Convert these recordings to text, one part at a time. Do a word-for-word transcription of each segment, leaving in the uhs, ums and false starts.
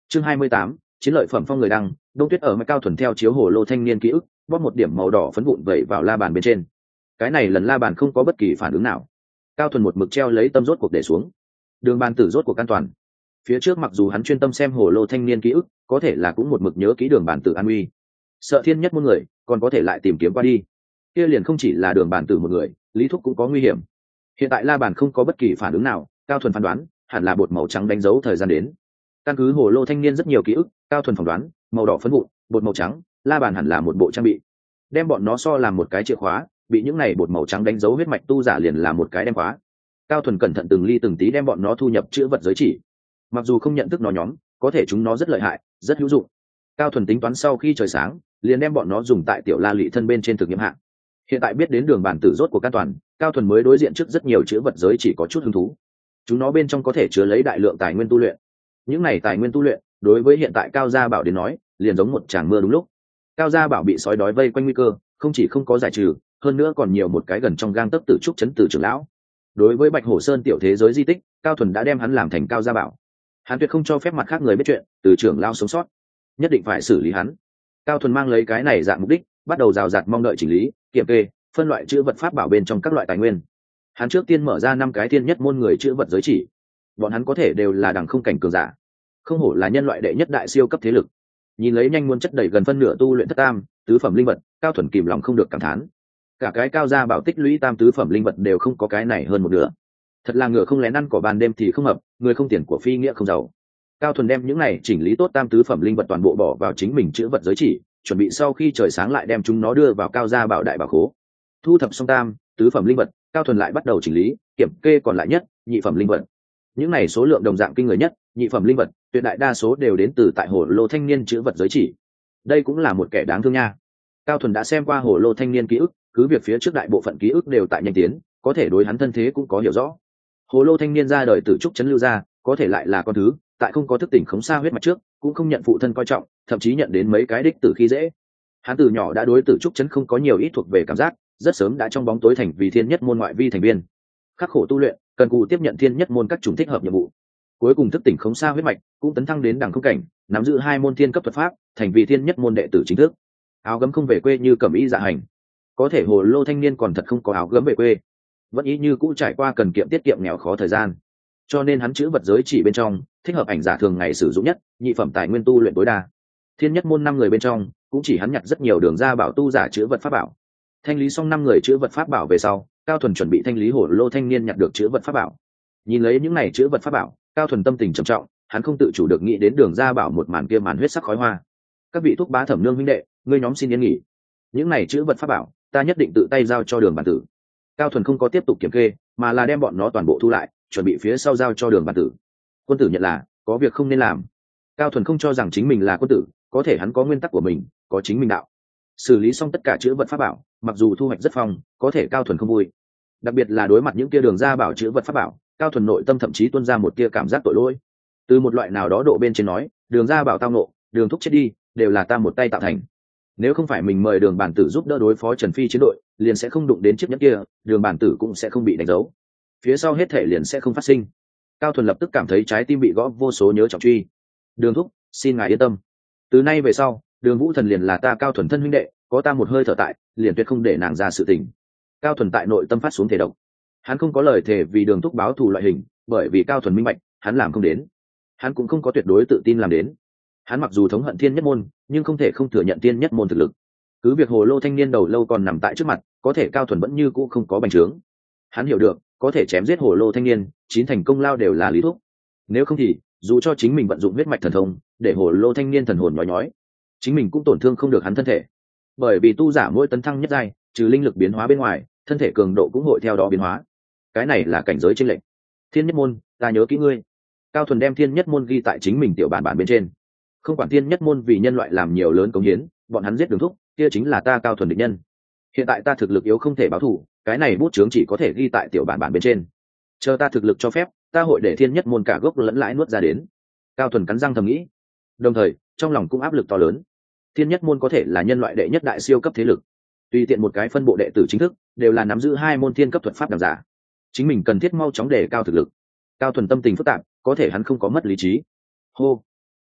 Chương hai mươi tám, chiến lợi phẩm phong người đăng. Đông Tuyết ở mạch Cao Thuần theo chiếu hồ lô thanh niên ký ức, bóp một điểm màu đỏ phấn vụn vẩy vào la bàn bên trên. Cái này lần la bàn không có bất kỳ phản ứng nào. Cao Thuần một mực treo lấy tâm rốt cuộc để xuống. Đường bàn tử rốt cuộc an toàn. Phía trước mặc dù hắn chuyên tâm xem hồ lô thanh niên ký ức, có thể là cũng một mực nhớ kỹ đường bàn tử an uy. Sợ thiên nhất môn người, còn có thể lại tìm kiếm qua đi. Kia liền không chỉ là đường bàn tử một người, Lý Thúc cũng có nguy hiểm. Hiện tại la bàn không có bất kỳ phản ứng nào, Cao Thuần phán đoán hẳn là bột màu trắng đánh dấu thời gian đến. Căn cứ hồ lô thanh niên rất nhiều ký ức, Cao Thuần phỏng đoán màu đỏ phấn vụn, bột màu trắng, la bàn hẳn là một bộ trang bị. Đem bọn nó so làm một cái chìa khóa, bị những này bột màu trắng đánh dấu huyết mạch tu giả liền là một cái đem khóa. Cao Thuần cẩn thận từng ly từng tí đem bọn nó thu nhập chữ vật giới chỉ. Mặc dù không nhận thức nó nhóm, có thể chúng nó rất lợi hại, rất hữu dụng. Cao Thuần tính toán sau khi trời sáng, liền đem bọn nó dùng tại tiểu la lị thân bên trên thực nghiệm hạng. Hiện tại biết đến đường bản tử rốt của an toàn, Cao Thuần mới đối diện trước rất nhiều chữ vật giới chỉ có chút hứng thú. Chúng nó bên trong có thể chứa lấy đại lượng tài nguyên tu luyện. Những này tài nguyên tu luyện, đối với hiện tại Cao Gia Bảo đến nói, liền giống một tràng mưa đúng lúc. Cao Gia Bảo bị sói đói vây quanh nguy cơ, không chỉ không có giải trừ, hơn nữa còn nhiều một cái gần trong gang tấc tử trúc chấn tử trưởng lão. Đối với Bạch Hổ Sơn tiểu thế giới di tích, Cao Thuần đã đem hắn làm thành Cao Gia Bảo. Hắn tuyệt không cho phép mặt khác người biết chuyện, từ trưởng lão sống sót, nhất định phải xử lý hắn. Cao Thuần mang lấy cái này dạng mục đích, bắt đầu rào rạt mong đợi chỉnh lý, kiểm kê, phân loại chữ vật pháp bảo bên trong các loại tài nguyên. Hắn trước tiên mở ra năm cái thiên nhất môn người chữ vật giới chỉ. Bọn hắn có thể đều là đẳng không cảnh cường giả, không hổ là nhân loại đệ nhất đại siêu cấp thế lực. Nhìn lấy nhanh muôn chất đầy gần phân nửa tu luyện thất tam tứ phẩm linh vật, Cao Thuần kìm lòng không được cảm thán. Cả cái Cao Gia Bảo tích lũy tam tứ phẩm linh vật đều không có cái này hơn một nửa. Thật là ngựa không lén ăn cỏ ban đêm thì không hợp, người không tiền của phi nghĩa không giàu. Cao Thuần đem những này chỉnh lý tốt tam tứ phẩm linh vật toàn bộ bỏ vào chính mình chữ vật giới chỉ, chuẩn bị sau khi trời sáng lại đem chúng nó đưa vào Cao Gia Bảo đại bảo khố. Thu thập xong tam tứ phẩm linh vật, Cao Thuần lại bắt đầu chỉnh lý, kiểm kê còn lại nhất nhị phẩm linh vật. Những này số lượng đồng dạng kinh người nhất nhị phẩm linh vật, tuyệt đại đa số đều đến từ tại hồ lô thanh niên chữ vật giới chỉ. Đây cũng là một kẻ đáng thương nha. Cao Thuần đã xem qua hồ lô thanh niên ký ức, cứ việc phía trước đại bộ phận ký ức đều tại nhanh tiến, có thể đối hắn thân thế cũng có hiểu rõ. Hồ lô thanh niên ra đời từ trúc chấn lưu ra, có thể lại là con thứ, tại không có thức tỉnh khống xa huyết mạch trước, cũng không nhận phụ thân coi trọng, thậm chí nhận đến mấy cái đích tử khi dễ. Hắn từ nhỏ đã đối tử trúc chấn không có nhiều ít thuộc về cảm giác, rất sớm đã trong bóng tối thành vì thiên nhất môn ngoại vi thành viên. Khắc khổ tu luyện, cần cù tiếp nhận thiên nhất môn các chủng thích hợp nhiệm vụ. Cuối cùng thức tỉnh khống xa huyết mạch, cũng tấn thăng đến đẳng không cảnh, nắm giữ hai môn thiên cấp thuật pháp, thành vì thiên nhất môn đệ tử chính thức. Áo gấm không về quê như cẩm y dạ hành. Có thể hồ lô thanh niên còn thật không có áo gấm về quê, vẫn ý như cũ trải qua cần kiệm tiết kiệm nghèo khó thời gian, cho nên hắn chữ vật giới chỉ bên trong thích hợp ảnh giả thường ngày sử dụng nhất nhị phẩm tài nguyên tu luyện tối đa. Thiên nhất môn năm người bên trong cũng chỉ hắn nhặt rất nhiều đường ra bảo tu giả chữ vật pháp bảo. Thanh lý xong năm người chữ vật pháp bảo về sau, Cao Thuần chuẩn bị thanh lý hồ lô thanh niên nhặt được chữ vật pháp bảo. Nhìn lấy những này chữ vật pháp bảo, Cao Thuần tâm tình trầm trọng, hắn không tự chủ được nghĩ đến đường ra bảo một màn kia màn huyết sắc khói hoa. Các vị thúc bá thẩm nương huynh đệ, ngươi nhóm xin yên nghỉ. Những này chữ vật pháp bảo, ta nhất định tự tay giao cho đường bản tử. Cao Thuần không có tiếp tục kiểm kê, mà là đem bọn nó toàn bộ thu lại, chuẩn bị phía sau giao cho đường bản tử. Quân tử nhận là có việc không nên làm. Cao Thuần không cho rằng chính mình là quân tử, có thể hắn có nguyên tắc của mình, có chính mình đạo. Xử lý xong tất cả chữ vật pháp bảo, mặc dù thu hoạch rất phong, có thể Cao Thuần không vui. Đặc biệt là đối mặt những kia đường ra bảo chữ vật pháp bảo, Cao Thuần nội tâm thậm chí tuôn ra một tia cảm giác tội lỗi. Từ một loại nào đó độ bên trên nói, đường ra bảo tao nộ, đường thúc chết đi, đều là ta một tay tạo thành. Nếu không phải mình mời đường bản tử giúp đỡ đối phó Trần Phi chiến đội, liền sẽ không đụng đến chiếc nhẫn kia, đường bản tử cũng sẽ không bị đánh dấu, phía sau hết thể liền sẽ không phát sinh. Cao Thuần lập tức cảm thấy trái tim bị gõ vô số nhớ trọng truy. Đường thúc, xin ngài yên tâm, từ nay về sau, đường Vũ Thần liền là ta Cao Thuần thân huynh đệ, có ta một hơi thở tại, liền tuyệt không để nàng ra sự tình. Cao Thuần tại nội tâm phát xuống thể độc. Hắn không có lời thề vì đường thúc báo thù loại hình, bởi vì Cao Thuần minh bạch, hắn làm không đến. Hắn cũng không có tuyệt đối tự tin làm đến. Hắn mặc dù thống hận thiên nhất môn, nhưng không thể không thừa nhận thiên nhất môn thực lực. Cứ việc hồ lô thanh niên đầu lâu còn nằm tại trước mặt, có thể Cao Thuần vẫn như cũ không có bành trướng. Hắn hiểu được, có thể chém giết hồ lô thanh niên, chín thành công lao đều là Lý Thúc. Nếu không thì, dù cho chính mình vận dụng huyết mạch thần thông, để hồ lô thanh niên thần hồn nhói nhói, chính mình cũng tổn thương không được hắn thân thể. Bởi vì tu giả mỗi tấn thăng nhất giai, trừ linh lực biến hóa bên ngoài, thân thể cường độ cũng hội theo đó biến hóa. Cái này là cảnh giới chênh lệch. Thiên nhất môn, ta nhớ kỹ ngươi. Cao Thuần đem thiên nhất môn ghi tại chính mình tiểu bản bản bên trên. Không quản thiên nhất môn vì nhân loại làm nhiều lớn cống hiến, bọn hắn giết đường thúc, kia chính là ta Cao Thuần địch nhân. Hiện tại ta thực lực yếu không thể báo thù, cái này bút chướng chỉ có thể ghi tại tiểu bản bản bên trên. Chờ ta thực lực cho phép, ta hội để thiên nhất môn cả gốc lẫn lãi nuốt ra đến. Cao Thuần cắn răng thầm nghĩ, đồng thời trong lòng cũng áp lực to lớn. Thiên nhất môn có thể là nhân loại đệ nhất đại siêu cấp thế lực, tùy tiện một cái phân bộ đệ tử chính thức đều là nắm giữ hai môn thiên cấp thuật pháp đẳng giả. Chính mình cần thiết mau chóng đề cao thực lực. Cao Thuần tâm tình phức tạp, có thể hắn không có mất lý trí. Hô,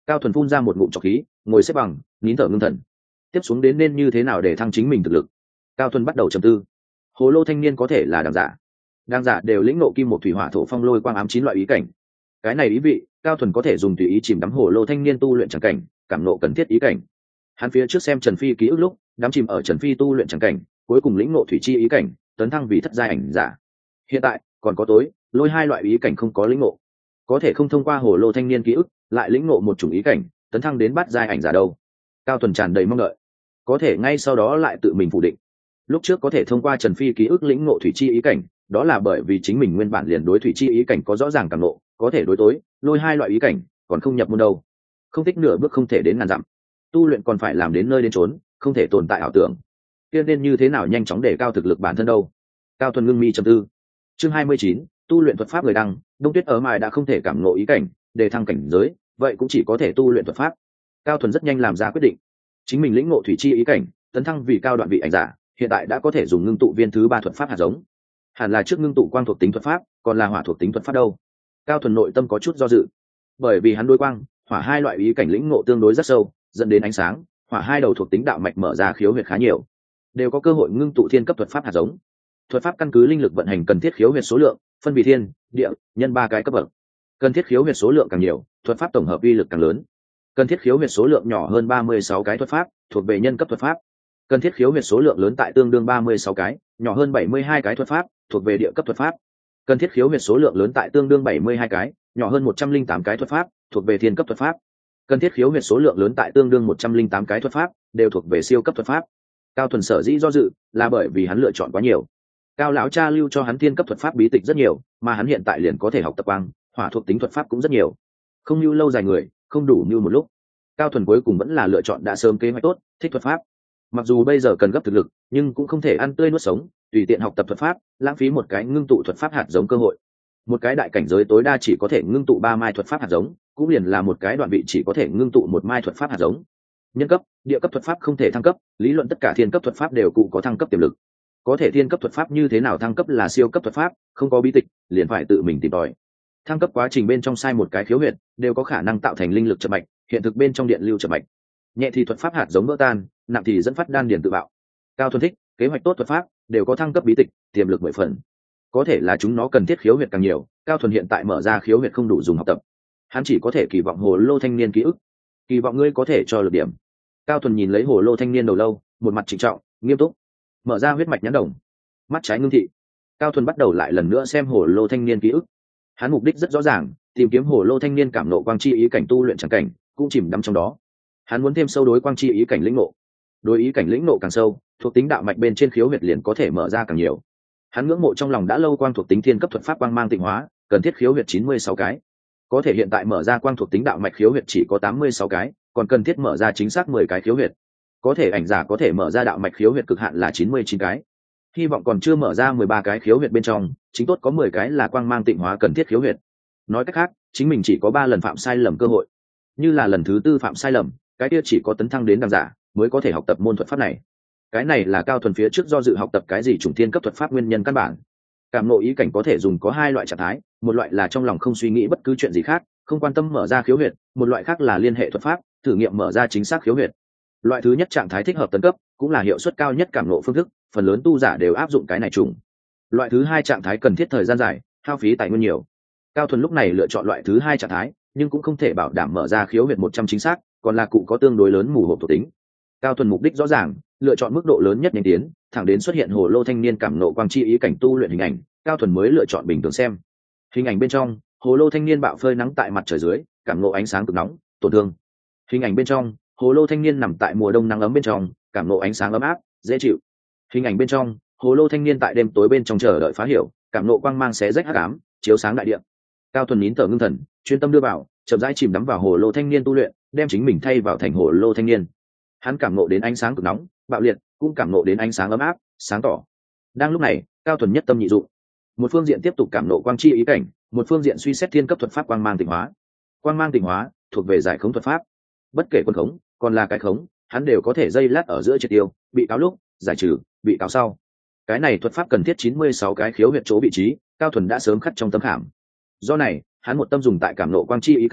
Cao Thuần phun ra một ngụm trọc khí, ngồi xếp bằng, nín thở ngưng thần. Tiếp xuống đến nên như thế nào để thăng chính mình thực lực? Cao Thuần bắt đầu trầm tư. Hồ lô thanh niên có thể là đàng giả, đàng giả đều lĩnh ngộ kim một thủy hỏa thổ phong lôi quang ám chín loại ý cảnh. Cái này ý vị, Cao Thuần có thể dùng tùy ý chìm đắm hồ lô thanh niên tu luyện chẳng cảnh, cảm ngộ cần thiết ý cảnh. Hắn phía trước xem Trần Phi ký ức lúc, đắm chìm ở Trần Phi tu luyện chẳng cảnh, cuối cùng lĩnh ngộ thủy chi ý cảnh, tấn thăng vì thất giai ảnh giả. Hiện tại còn có tối, lôi hai loại ý cảnh không có lĩnh ngộ, có thể không thông qua hồ lô thanh niên ký ức, lại lĩnh ngộ một chủng ý cảnh, tấn thăng đến bát giai ảnh giả đâu. Cao Thuần tràn đầy mong đợi, có thể ngay sau đó lại tự mình phủ định. Lúc trước có thể thông qua Trần Phi ký ức lĩnh ngộ thủy chi ý cảnh, đó là bởi vì chính mình nguyên bản liền đối thủy chi ý cảnh có rõ ràng cảm ngộ, có thể đối tối, lôi hai loại ý cảnh, còn không nhập môn đâu. Không thích nửa bước không thể đến ngàn dặm. Tu luyện còn phải làm đến nơi đến chốn, không thể tồn tại ảo tưởng. Kia nên như thế nào nhanh chóng để cao thực lực bản thân đâu? Cao Thuần ngưng mi trầm tư. Chương hai mươi chín, tu luyện thuật pháp người đăng, Đông Tuyết ở mài đã không thể cảm ngộ ý cảnh, để thăng cảnh giới, vậy cũng chỉ có thể tu luyện thuật pháp. Cao Thuần rất nhanh làm ra quyết định. Chính mình lĩnh ngộ thủy chi ý cảnh, tấn thăng vì cao đoạn vị ảnh giả, hiện tại đã có thể dùng ngưng tụ viên thứ ba thuật pháp hạt giống. Hẳn là trước ngưng tụ quang thuộc tính thuật pháp, còn là hỏa thuộc tính thuật pháp đâu? Cao Thuần nội tâm có chút do dự, bởi vì hắn đối quang, hỏa hai loại ý cảnh lĩnh ngộ tương đối rất sâu, dẫn đến ánh sáng, hỏa hai đầu thuộc tính đạo mạch mở ra khiếu huyệt khá nhiều, đều có cơ hội ngưng tụ thiên cấp thuật pháp hạt giống. Thuật pháp căn cứ linh lực vận hành cần thiết khiếu huyệt số lượng, phân biệt thiên, địa, nhân ba cái cấp bậc. Cần thiết khiếu huyệt số lượng càng nhiều, thuật pháp tổng hợp uy lực càng lớn. Cần thiết khiếu huyệt số lượng nhỏ hơn ba mươi sáu cái thuật pháp, thuộc về nhân cấp thuật pháp. Cần thiết khiếu huyệt số lượng lớn tại tương đương ba mươi sáu cái, nhỏ hơn bảy mươi hai cái thuật pháp, thuộc về địa cấp thuật pháp. Cần thiết khiếu huyệt số lượng lớn tại tương đương bảy mươi hai cái, nhỏ hơn một trăm linh tám cái thuật pháp, thuộc về thiên cấp thuật pháp. Cần thiết khiếu huyệt số lượng lớn tại tương đương một trăm linh tám cái thuật pháp, đều thuộc về siêu cấp thuật pháp. Cao Thuần sở dĩ do dự, là bởi vì hắn lựa chọn quá nhiều. Cao lão cha lưu cho hắn thiên cấp thuật pháp bí tịch rất nhiều, mà hắn hiện tại liền có thể học tập quang, hỏa thuộc tính thuật pháp cũng rất nhiều. Không lưu lâu dài người, không đủ như một lúc. Cao Thuần cuối cùng vẫn là lựa chọn đã sớm kế hoạch tốt, thích thuật pháp. Mặc dù bây giờ cần gấp thực lực, nhưng cũng không thể ăn tươi nuốt sống, tùy tiện học tập thuật pháp, lãng phí một cái ngưng tụ thuật pháp hạt giống cơ hội. Một cái đại cảnh giới tối đa chỉ có thể ngưng tụ ba mai thuật pháp hạt giống, cũng liền là một cái đoạn vị chỉ có thể ngưng tụ một mai thuật pháp hạt giống. Nhân cấp, địa cấp thuật pháp không thể thăng cấp, lý luận tất cả thiên cấp thuật pháp đều cụ có thăng cấp tiềm lực. Có thể thiên cấp thuật pháp như thế nào thăng cấp là siêu cấp thuật pháp, không có bí tịch, liền phải tự mình tìm tòi. Thăng cấp quá trình bên trong sai một cái khiếu huyệt, đều có khả năng tạo thành linh lực chậm mạch, hiện thực bên trong điện lưu chậm mạch. Nhẹ thì thuật pháp hạt giống vỡ tan, nặng thì dẫn phát đan điền tự bạo. Cao Thuần thích, kế hoạch tốt thuật pháp đều có thăng cấp bí tịch, tiềm lực mười phần. Có thể là chúng nó cần thiết khiếu huyệt càng nhiều, Cao Thuần hiện tại mở ra khiếu huyệt không đủ dùng học tập. Hắn chỉ có thể kỳ vọng hồ lô thanh niên ký ức, kỳ vọng ngươi có thể cho lực điểm. Cao Thuần nhìn lấy hồ lô thanh niên đầu lâu, một mặt trịnh trọng, nghiêm túc, mở ra huyết mạch nhãn đồng, mắt trái ngưng thị. Cao Thuần bắt đầu lại lần nữa xem hồ lô thanh niên ký ức. Hắn mục đích rất rõ ràng, tìm kiếm hồ lô thanh niên cảm nộ quang chi ý cảnh tu luyện chẳng cảnh, cũng chìm đắm trong đó. Hắn muốn thêm sâu đối quang chi ý cảnh lĩnh nộ, đối ý cảnh lĩnh nộ càng sâu, thuộc tính đạo mạch bên trên khiếu huyệt liền có thể mở ra càng nhiều. Hắn ngưỡng mộ trong lòng đã lâu quang thuộc tính thiên cấp thuật pháp quang mang tịnh hóa, cần thiết khiếu huyệt chín mươi sáu cái. Có thể hiện tại mở ra quang thuộc tính đạo mạch khiếu huyệt chỉ có tám mươi sáu cái, còn cần thiết mở ra chính xác mười cái khiếu huyệt. Có thể ảnh giả có thể mở ra đạo mạch khiếu huyệt cực hạn là chín mươi chín cái. Hy vọng còn chưa mở ra mười ba cái khiếu huyệt bên trong, chính tốt có mười cái là quang mang tịnh hóa cần thiết khiếu huyệt. Nói cách khác, chính mình chỉ có ba lần phạm sai lầm cơ hội. Như là lần thứ tư phạm sai lầm, cái kia chỉ có tấn thăng đến đăng giả mới có thể học tập môn thuật pháp này. Cái này là Cao Thuần phía trước do dự học tập cái gì chủng thiên cấp thuật pháp nguyên nhân căn bản. Cảm ngộ ý cảnh có thể dùng có hai loại trạng thái, một loại là trong lòng không suy nghĩ bất cứ chuyện gì khác, không quan tâm mở ra khiếu huyệt, một loại khác là liên hệ thuật pháp, thử nghiệm mở ra chính xác khiếu huyệt. Loại thứ nhất trạng thái thích hợp tấn cấp, cũng là hiệu suất cao nhất cảm ngộ phương thức, phần lớn tu giả đều áp dụng cái này chủng. Loại thứ hai trạng thái cần thiết thời gian dài, hao phí tài nguyên nhiều. Cao Thuần lúc này lựa chọn loại thứ hai trạng thái, nhưng cũng không thể bảo đảm mở ra khiếu huyệt một trăm chính xác, còn là cụ có tương đối lớn mù hộp thuộc tính. Cao Thuần mục đích rõ ràng, lựa chọn mức độ lớn nhất nhanh tiến, thẳng đến xuất hiện hồ lô thanh niên cảm nộ quang chi ý cảnh tu luyện hình ảnh, Cao Thuần mới lựa chọn bình thường xem. Hình ảnh bên trong, hồ lô thanh niên bạo phơi nắng tại mặt trời dưới, cảm nộ ánh sáng cực nóng, tổn thương. Hình ảnh bên trong, hồ lô thanh niên nằm tại mùa đông nắng ấm bên trong, cảm nộ ánh sáng ấm áp, dễ chịu. Hình ảnh bên trong, hồ lô thanh niên tại đêm tối bên trong chờ đợi phá hiểu, cảm nộ quang mang xé rách hắc ám, chiếu sáng đại địa. Cao Thuần nín thở ngưng thần, chuyên tâm đưa vào, chậm rãi chìm đắm vào hồ lô thanh niên tu luyện, đem chính mình thay vào thành hồ lô thanh niên. Hắn cảm nộ đến ánh sáng cực nóng, bạo liệt, cũng cảm nộ đến ánh sáng ấm áp, sáng tỏ. Đang lúc này, Cao Thuần nhất tâm nhị dụng, một phương diện tiếp tục cảm nộ quang chi ý cảnh, một phương diện suy xét thiên cấp thuật pháp quang mang tịnh hóa. Quang mang tịnh hóa thuộc về giải khống thuật pháp, bất kể quân khống còn là cái khống, hắn đều có thể dây lát ở giữa triệt tiêu, bị cáo lúc giải trừ, bị cáo sau. Cái này thuật pháp cần thiết chín mươi sáu cái khiếu huyệt chỗ vị trí, Cao Thuần đã sớm khắc trong tấm khảm. Do này, hắn một tâm dùng tại cảm nộ quang chi ý cảnh,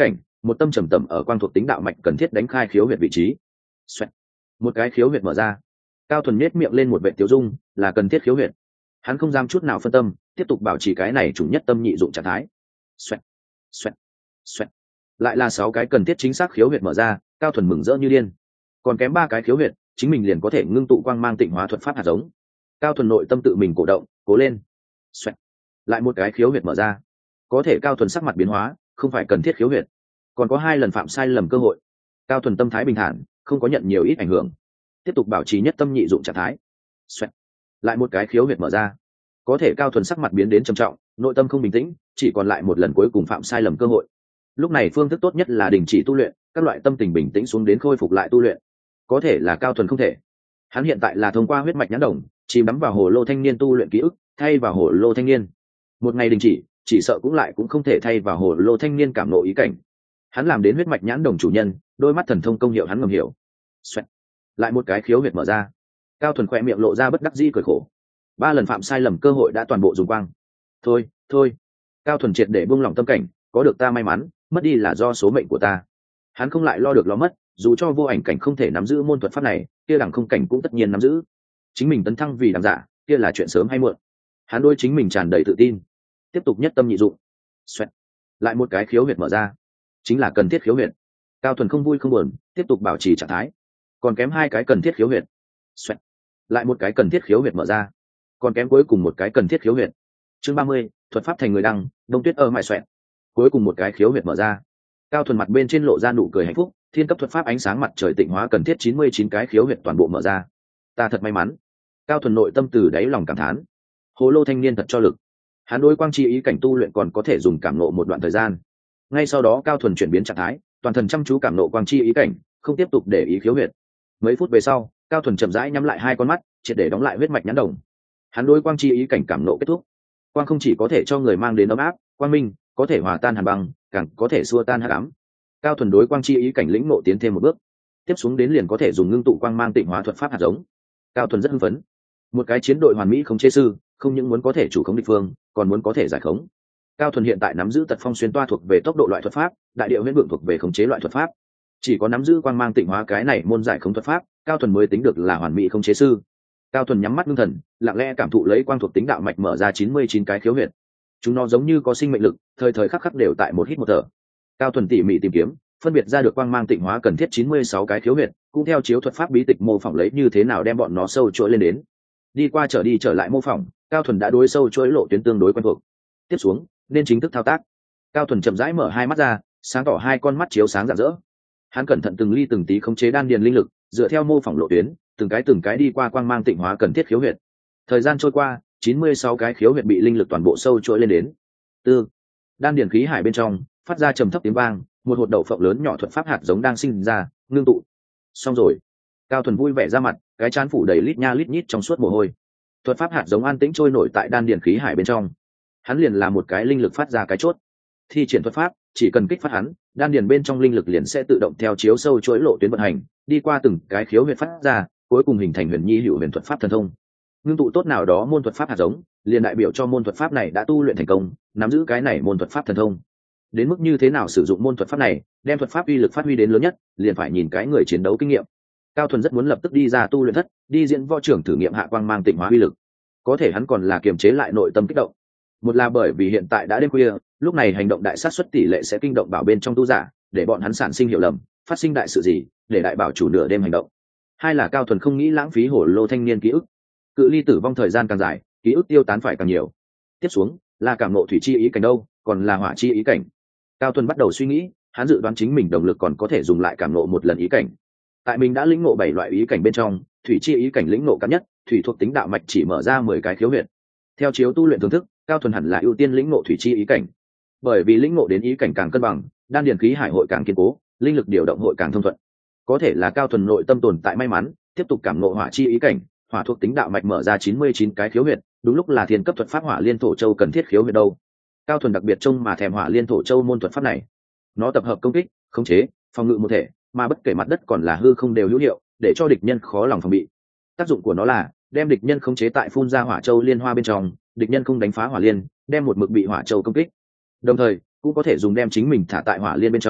một tâm trầm tẩm ở quang thuộc tính đạo mạch cần thiết đánh khai khiếu huyệt vị trí. Xoẹt. Một cái khiếu huyệt mở ra. Cao Thuần nhếch miệng lên một vệ tiêu dung, là cần thiết khiếu huyệt. Hắn không dám chút nào phân tâm, tiếp tục bảo trì cái này chủ nhất tâm nhị dụng trạng thái. Xoẹt. Xoẹt. Xoẹt. Lại là sáu cái cần thiết chính xác khiếu huyệt mở ra, Cao Thuần mừng rỡ như điên. Còn kém ba cái khiếu huyệt, chính mình liền có thể ngưng tụ quang mang tịnh hóa thuật pháp hạt giống. Cao Thuần nội tâm tự mình cổ động, cố lên. Xoẹt. Lại một cái khiếu huyệt mở ra. Có thể Cao Thuần sắc mặt biến hóa, không phải cần thiết khiếu huyệt, còn có hai lần phạm sai lầm cơ hội. Cao Thuần tâm thái bình thản, không có nhận nhiều ít ảnh hưởng, tiếp tục bảo trì nhất tâm nhị dụng trạng thái. Xoẹt. Lại một cái khiếu huyệt mở ra. Có thể Cao Thuần sắc mặt biến đến trầm trọng, nội tâm không bình tĩnh, chỉ còn lại một lần cuối cùng phạm sai lầm cơ hội. Lúc này phương thức tốt nhất là đình chỉ tu luyện, các loại tâm tình bình tĩnh xuống đến khôi phục lại tu luyện. Có thể là Cao Thuần không thể. Hắn hiện tại là thông qua huyết mạch nhãn đồng, chìm đắm vào hồ lô thanh niên tu luyện ký ức, thay vào hồ lô thanh niên. Một ngày đình chỉ, chỉ sợ cũng lại cũng không thể thay vào hồ lô thanh niên cảm nộ ý cảnh. Hắn làm đến huyết mạch nhãn đồng chủ nhân, đôi mắt thần thông công hiệu hắn ngầm hiểu. Xoẹt. Lại một cái khiếu huyệt mở ra. Cao Thuần khỏe miệng lộ ra bất đắc dĩ cười khổ. Ba lần phạm sai lầm cơ hội đã toàn bộ dùng quang. Thôi, thôi. Cao Thuần triệt để buông lỏng tâm cảnh, có được ta may mắn, mất đi là do số mệnh của ta. Hắn không lại lo được lo mất, dù cho vô ảnh cảnh không thể nắm giữ môn thuật pháp này, kia đẳng không cảnh cũng tất nhiên nắm giữ. Chính mình tấn thăng vì đẳng giả, kia là chuyện sớm hay muộn. Hắn đôi chính mình tràn đầy tự tin, tiếp tục nhất tâm nhị dụng. Xoẹt. Lại một cái khiếu huyệt mở ra, chính là cần thiết khiếu huyệt. Cao Thuần không vui không buồn, tiếp tục bảo trì trạng thái. Còn kém hai cái cần thiết khiếu huyệt. Xoẹt. Lại một cái cần thiết khiếu huyệt mở ra, còn kém cuối cùng một cái cần thiết khiếu huyệt. Chương ba mươi, thuật pháp thành người đăng, Đông Tuyết ở mại xoẹt. Cuối cùng một cái khiếu huyệt mở ra. Cao Thuần mặt bên trên lộ ra nụ cười hạnh phúc, thiên cấp thuật pháp ánh sáng mặt trời tịnh hóa cần thiết chín mươi chín cái khiếu huyệt toàn bộ mở ra. Ta thật may mắn. Cao Thuần nội tâm từ đáy lòng cảm thán. Hồ lô thanh niên thật cho lực. Hắn đối quang chi ý cảnh tu luyện còn có thể dùng cảm nộ một đoạn thời gian. Ngay sau đó Cao Thuần chuyển biến trạng thái, toàn thần chăm chú cảm nộ quang chi ý cảnh, không tiếp tục để ý khiếu huyệt. Mấy phút về sau, Cao Thuần chậm rãi nhắm lại hai con mắt, triệt để đóng lại huyết mạch nhãn đồng. Hắn đối quang chi ý cảnh cảm nộ kết thúc. Quang không chỉ có thể cho người mang đến ấm áp, quang minh, có thể hòa tan hàn băng, càng có thể xua tan hắc ám. Cao Thuần đối quang chi ý cảnh lĩnh ngộ tiến thêm một bước, tiếp xuống đến liền có thể dùng ngưng tụ quang mang tịnh hóa thuật pháp hạt giống. Cao Thuần rất hưng phấn. Một cái chiến đội hoàn mỹ không chế sư, không những muốn có thể chủ khống địch phương, còn muốn có thể giải khống. Cao Thuần hiện tại nắm giữ tật phong xuyên toa thuộc về tốc độ loại thuật pháp, đại điệu huyễn vượng thuộc về khống chế loại thuật pháp. Chỉ có nắm giữ quang mang tịnh hóa cái này môn giải khống thuật pháp, Cao Thuần mới tính được là hoàn mỹ không chế sư. Cao Thuần nhắm mắt ngưng thần, lặng lẽ cảm thụ lấy quang thuộc tính đạo mạch mở ra chín mươi chín cái khiếu huyệt. Chúng nó giống như có sinh mệnh lực, thời thời khắc khắc đều tại một hít một thở. Cao Thuần tỉ mỉ tìm kiếm, phân biệt ra được quang mang tịnh hóa cần thiết chín mươi sáu cái khiếu huyệt, cũng theo chiếu thuật pháp bí tịch mô phỏng lấy như thế nào đem bọn nó sâu chuỗi lên đến. Đi qua trở đi trở lại mô phỏng, Cao Thuần đã đối sâu chuỗi lộ tuyến tương đối quen thuộc. Tiếp xuống, nên chính thức thao tác. Cao Thuần chậm rãi mở hai mắt ra, sáng tỏ hai con mắt chiếu sáng rạng rỡ. Hắn cẩn thận từng ly từng tí khống chế đan điền linh lực, dựa theo mô phỏng lộ tuyến, từng cái từng cái đi qua quang mang tịnh hóa cần thiết khiếu huyệt. Thời gian trôi qua, chín mươi sáu cái khiếu huyệt bị linh lực toàn bộ sâu chuỗi lên đến. Tư, đan điền khí hải bên trong phát ra trầm thấp tiếng vang, một hột đậu phộng lớn nhỏ thuật pháp hạt giống đang sinh ra, ngưng tụ. Xong rồi. Cao Thuần vui vẻ ra mặt, cái trán phủ đầy lít nha lít nhít trong suốt mồ hôi. Thuật pháp hạt giống an tĩnh trôi nổi tại đan điền khí hải bên trong. Hắn liền là một cái linh lực phát ra cái chốt. Thi triển thuật pháp, chỉ cần kích phát hắn, đan điền bên trong linh lực liền sẽ tự động theo chiếu sâu chuỗi lộ tuyến vận hành, đi qua từng cái khiếu huyệt phát ra, cuối cùng hình thành huyền nhi hữu huyền thuật pháp thần thông. Ngưng tụ tốt nào đó môn thuật pháp hạt giống, liền đại biểu cho môn thuật pháp này đã tu luyện thành công, nắm giữ cái này môn thuật pháp thần thông. Đến mức như thế nào sử dụng môn thuật pháp này, đem thuật pháp uy lực phát huy đến lớn nhất, liền phải nhìn cái người chiến đấu kinh nghiệm. Cao Thuần rất muốn lập tức đi ra tu luyện thất, đi diễn võ trưởng thử nghiệm hạ quang mang tịnh hóa uy lực. Có thể hắn còn là kiềm chế lại nội tâm kích động. Một là bởi vì hiện tại đã đêm khuya, lúc này hành động đại sát suất tỷ lệ sẽ kinh động bảo bên trong tu giả, để bọn hắn sản sinh hiểu lầm, phát sinh đại sự gì, để đại bảo chủ nửa đêm hành động. Hai là Cao Thuần không nghĩ lãng phí hổ lô thanh niên ký ức. Cự ly tử vong thời gian càng dài, ký ức tiêu tán phải càng nhiều. Tiếp xuống là cảm ngộ thủy chi ý cảnh đâu, còn là hỏa chi ý cảnh. Cao Thuần bắt đầu suy nghĩ, hắn dự đoán chính mình động lực còn có thể dùng lại cảm ngộ một lần ý cảnh. Tại mình đã lĩnh ngộ bảy loại ý cảnh bên trong, thủy chi ý cảnh lĩnh ngộ cao nhất, thủy thuộc tính đạo mạch chỉ mở ra mười cái khiếu huyệt. Theo chiếu tu luyện thưởng thức, Cao Thuần hẳn là ưu tiên lĩnh ngộ thủy chi ý cảnh. Bởi vì lĩnh ngộ đến ý cảnh càng cân bằng, đan điền khí hải hội càng kiên cố, linh lực điều động hội càng thông thuận. Có thể là Cao Thuần nội tâm tồn tại may mắn, tiếp tục cảm ngộ hỏa chi ý cảnh, hỏa thuộc tính đạo mạch mở ra chín mươi chín cái khiếu huyệt, đúng lúc là thiên cấp thuật pháp hỏa liên thổ châu cần thiết khiếu huyệt đâu. Cao Thuần đặc biệt trông mà thèm hỏa liên thổ châu môn thuật pháp này. Nó tập hợp công kích, khống chế, phòng ngự một thể, mà bất kể mặt đất còn là hư không đều hữu hiệu, để cho địch nhân khó lòng phòng bị. Tác dụng của nó là đem địch nhân khống chế tại phun ra hỏa châu liên hoa bên trong, địch nhân không đánh phá hỏa liên, đem một mực bị hỏa châu công kích. Đồng thời, cũng có thể dùng đem chính mình thả tại hỏa liên bên trong,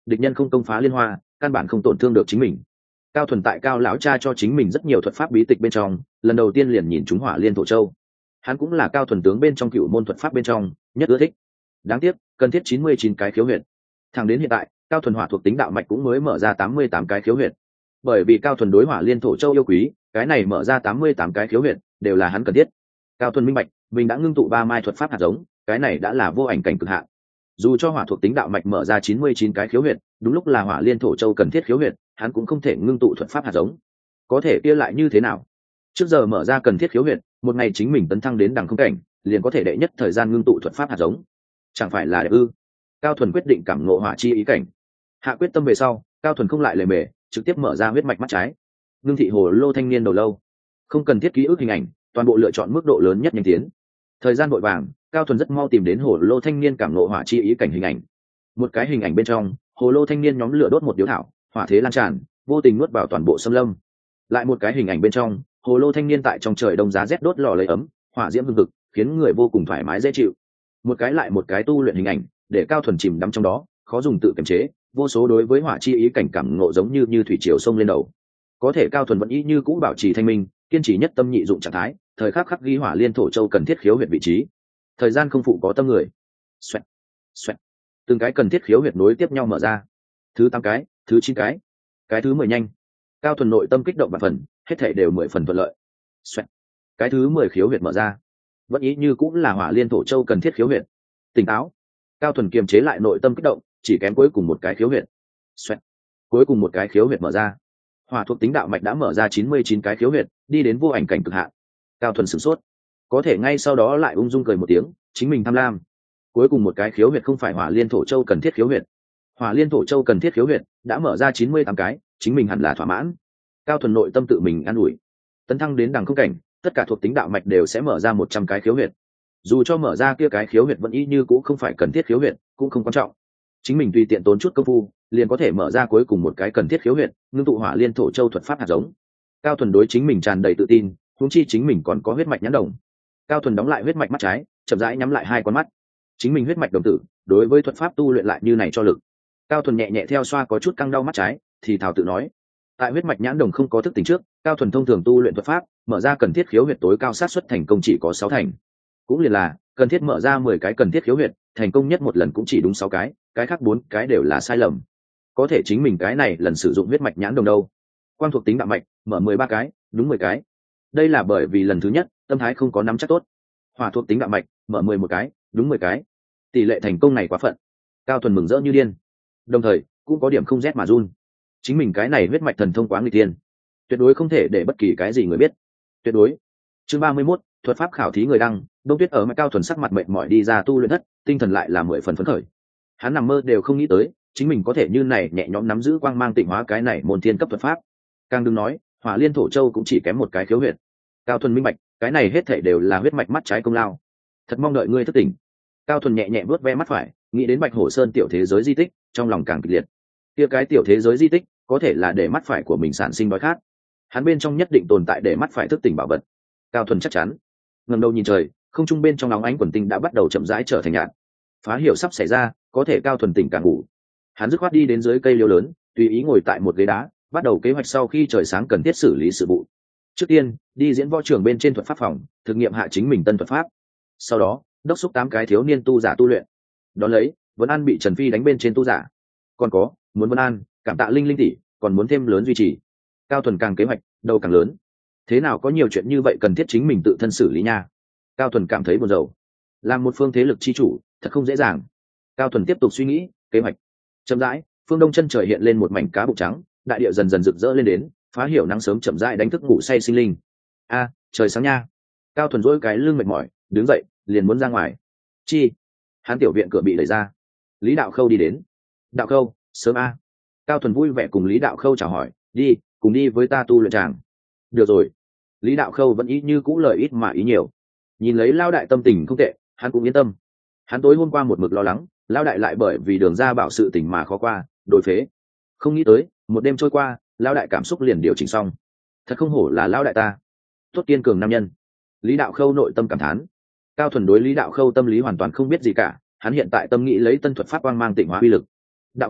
địch nhân không công phá liên hoa, căn bản không tổn thương được chính mình. Cao Thuần tại Cao lão cha cho chính mình rất nhiều thuật pháp bí tịch bên trong, lần đầu tiên liền nhìn chúng Hỏa Liên Thổ Châu. Hắn cũng là Cao Thuần tướng bên trong cựu môn thuật pháp bên trong nhất ưa thích. Đáng tiếc, cần thiết chín mươi chín cái khiếu huyệt. Thẳng đến hiện tại, Cao Thuần hỏa thuộc tính đạo mạch cũng mới mở ra tám mươi tám cái khiếu huyệt. Bởi vì Cao Thuần đối Hỏa Liên Thổ Châu yêu quý, cái này mở ra tám mươi tám cái khiếu huyệt đều là hắn cần thiết. Cao Thuần minh bạch, mình đã ngưng tụ ba mai thuật pháp hạt giống, cái này đã là vô ảnh cảnh cực hạn. Dù cho hỏa thuộc tính đạo mạch mở ra chín mươi chín cái khiếu huyệt, đúng lúc là Hỏa Liên Thổ Châu cần thiết khiếu huyệt, hắn cũng không thể ngưng tụ thuật pháp hạt giống. Có thể kia lại như thế nào? Trước giờ mở ra cần thiết khiếu huyệt, một ngày chính mình tấn thăng đến đẳng không cảnh, liền có thể đệ nhất thời gian ngưng tụ thuật pháp hạt giống. Chẳng phải là đẹp ư? Cao Thuần quyết định cảm ngộ hỏa chi ý cảnh. Hạ quyết tâm về sau, Cao Thuần không lại lề mề, trực tiếp mở ra huyết mạch mắt trái. Ngưng thị hồ lô thanh niên đầu lâu, không cần thiết ký ức hình ảnh, toàn bộ lựa chọn mức độ lớn nhất nhanh tiến. Thời gian vội vàng, Cao Thuần rất mau tìm đến hồ lô thanh niên cảm ngộ hỏa chi ý cảnh hình ảnh. Một cái hình ảnh bên trong, hồ lô thanh niên nhóm lửa đốt một điếu thảo, hỏa thế lan tràn, vô tình nuốt vào toàn bộ xâm lâm. Lại một cái hình ảnh bên trong, hồ lô thanh niên tại trong trời đông giá rét đốt lò lấy ấm, hỏa diễm hừng hực, khiến người vô cùng thoải mái dễ chịu. Một cái lại một cái tu luyện hình ảnh, để Cao Thuần chìm đắm trong đó, khó dùng tự kiềm chế, vô số đối với hỏa chi ý cảnh cảm ngộ giống như như thủy triều sông lên đầu. Có thể Cao Thuần vẫn ý như cũ bảo trì thanh minh, kiên trì nhất tâm nhị dụng trạng thái, thời khắc khắc ghi Hỏa Liên Thổ Châu cần thiết khiếu huyệt vị trí. Thời gian không phụ có tâm người. Xoẹt, xoẹt. Từng cái cần thiết khiếu huyệt nối tiếp nhau mở ra. Thứ tám cái, thứ chín cái, cái thứ mười nhanh. Cao Thuần nội tâm kích động và phần, hết thảy đều mười phần thuận lợi. Xoẹt. Cái thứ mười khiếu huyệt mở ra. Vẫn ý như cũng là Hỏa Liên Thổ Châu cần thiết khiếu huyệt. Tỉnh táo. Cao Thuần kiềm chế lại nội tâm kích động, chỉ kém cuối cùng một cái khiếu huyệt. Xoẹt. Cuối cùng một cái khiếu huyệt mở ra. Hỏa thuộc tính đạo mạch đã mở ra chín mươi chín cái khiếu huyệt, đi đến vô ảnh cảnh cực hạn. Cao Thuần sửng sốt, có thể ngay sau đó lại ung dung cười một tiếng, chính mình tham lam. Cuối cùng một cái khiếu huyệt không phải Hỏa Liên Thổ Châu cần thiết khiếu huyệt. Hỏa Liên Thổ Châu cần thiết khiếu huyệt đã mở ra chín mươi tám cái, chính mình hẳn là thỏa mãn. Cao Thuần nội tâm tự mình an ủi. Tấn thăng đến đẳng không cảnh, tất cả thuộc tính đạo mạch đều sẽ mở ra một trăm cái khiếu huyệt. Dù cho mở ra kia cái khiếu huyệt vẫn y như cũng không phải cần thiết khiếu huyệt, cũng không quan trọng. Chính mình tùy tiện tốn chút công phu, liền có thể mở ra cuối cùng một cái cần thiết khiếu huyệt, ngưng tụ Hỏa Liên Thổ Châu thuật pháp hạt giống. Cao Thuần đối chính mình tràn đầy tự tin, huống chi chính mình còn có huyết mạch nhãn đồng. Cao Thuần đóng lại huyết mạch mắt trái, chậm rãi nhắm lại hai con mắt. Chính mình huyết mạch đồng tử, đối với thuật pháp tu luyện lại như này cho lực. Cao Thuần nhẹ nhẹ theo xoa có chút căng đau mắt trái, thì thào tự nói: tại huyết mạch nhãn đồng không có thức tỉnh trước, Cao Thuần thông thường tu luyện thuật pháp, mở ra cần thiết khiếu huyệt tối cao sát suất thành công chỉ có sáu thành. Cũng liền là, cần thiết mở ra mười cái cần thiết khiếu huyệt, thành công nhất một lần cũng chỉ đúng sáu cái, cái khác bốn cái đều là sai lầm. Có thể chính mình cái này lần sử dụng huyết mạch nhãn đồng đâu. Quang thuộc tính đạo mạch, mở mười ba cái, đúng mười cái. Đây là bởi vì lần thứ nhất, tâm thái không có nắm chắc tốt. Hỏa thuộc tính đạo mạch, mở mười một cái, đúng mười cái. Tỷ lệ thành công này quá phận. Cao Thuần mừng rỡ như điên. Đồng thời, cũng có điểm không rét mà run. Chính mình cái này huyết mạch thần thông quá nguy tiên, tuyệt đối không thể để bất kỳ cái gì người biết. Tuyệt đối. Chương ba mươi mốt, thuật pháp khảo thí người đăng. Đông Tuyết ở mạch Cao Thuần sắc mặt mệt mỏi đi ra tu luyện thất, tinh thần lại là mười phần phấn khởi. Hắn nằm mơ đều không nghĩ tới, chính mình có thể như này nhẹ nhõm nắm giữ quang mang tịnh hóa cái này môn thiên cấp thuật pháp. Càng đừng nói, Hỏa Liên Thổ Châu cũng chỉ kém một cái khiếu huyệt. Cao Thuần minh bạch, cái này hết thảy đều là huyết mạch mắt trái công lao. Thật mong đợi ngươi thức tỉnh. Cao Thuần nhẹ nhẹ vuốt ve mắt phải, nghĩ đến Bạch Hổ Sơn tiểu thế giới di tích, trong lòng càng kịch liệt. Kia cái tiểu thế giới di tích, có thể là để mắt phải của mình sản sinh đói khát. Hắn bên trong nhất định tồn tại để mắt phải thức tỉnh bảo vật. Cao Thuần chắc chắn. Ngẩng đầu nhìn trời, không trung bên trong óng ánh quần tinh đã bắt đầu chậm rãi trở thành nhạt. Phá hiểu sắp xảy ra, có thể Cao Thuần tỉnh càng ngủ. Hắn dứt khoát đi đến dưới cây liễu lớn, tùy ý ngồi tại một ghế đá, bắt đầu kế hoạch sau khi trời sáng cần thiết xử lý sự vụ. Trước tiên, đi diễn võ trường bên trên thuật pháp phòng, thực nghiệm hạ chính mình tân thuật pháp. Sau đó, đốc xúc tám cái thiếu niên tu giả tu luyện. Đón lấy, Vân An bị Trần Phi đánh bên trên tu giả. Còn có, muốn Vân An, cảm tạ Linh Linh tỷ, còn muốn thêm lớn duy trì. Cao Thuần càng kế hoạch, đầu càng lớn. Thế nào có nhiều chuyện như vậy cần thiết chính mình tự thân xử lý nha. Cao Thuần cảm thấy buồn rầu. Làm một phương thế lực chi chủ, thật không dễ dàng. Cao Thuần tiếp tục suy nghĩ, kế hoạch. Chậm rãi, phương đông chân trời hiện lên một mảnh cá bụng trắng, đại địa dần dần rực rỡ lên đến, phá hiểu nắng sớm chậm rãi đánh thức ngủ say sinh linh. A, trời sáng nha. Cao Thuần dỗi cái lưng mệt mỏi, đứng dậy, liền muốn ra ngoài. Chi? Hắn tiểu viện cửa bị đẩy ra. Lý Đạo Khâu đi đến. Đạo Khâu, sớm a. Cao Thuần vui vẻ cùng Lý Đạo Khâu chào hỏi, đi, cùng đi với ta tu luyện tràng. Được rồi. Lý Đạo Khâu vẫn ý như cũ lời ít mà ý nhiều. Nhìn lấy Lao đại tâm tình không tệ, hắn cũng yên tâm. Hắn tối hôm qua một mực lo lắng, Lao đại lại bởi vì đường ra bảo sự tình mà khó qua, đổi phế. Không nghĩ tới, một đêm trôi qua, Lao đại cảm xúc liền điều chỉnh xong. Thật không hổ là Lao đại ta. Tốt kiên cường nam nhân. Lý Đạo Khâu nội tâm cảm thán. Cao Thuần đối Lý Đạo Khâu tâm lý hoàn toàn không biết gì cả, hắn hiện tại tâm nghĩ lấy tân thuật pháp quang mang tịnh hóa uy lực. Đạo Khâu,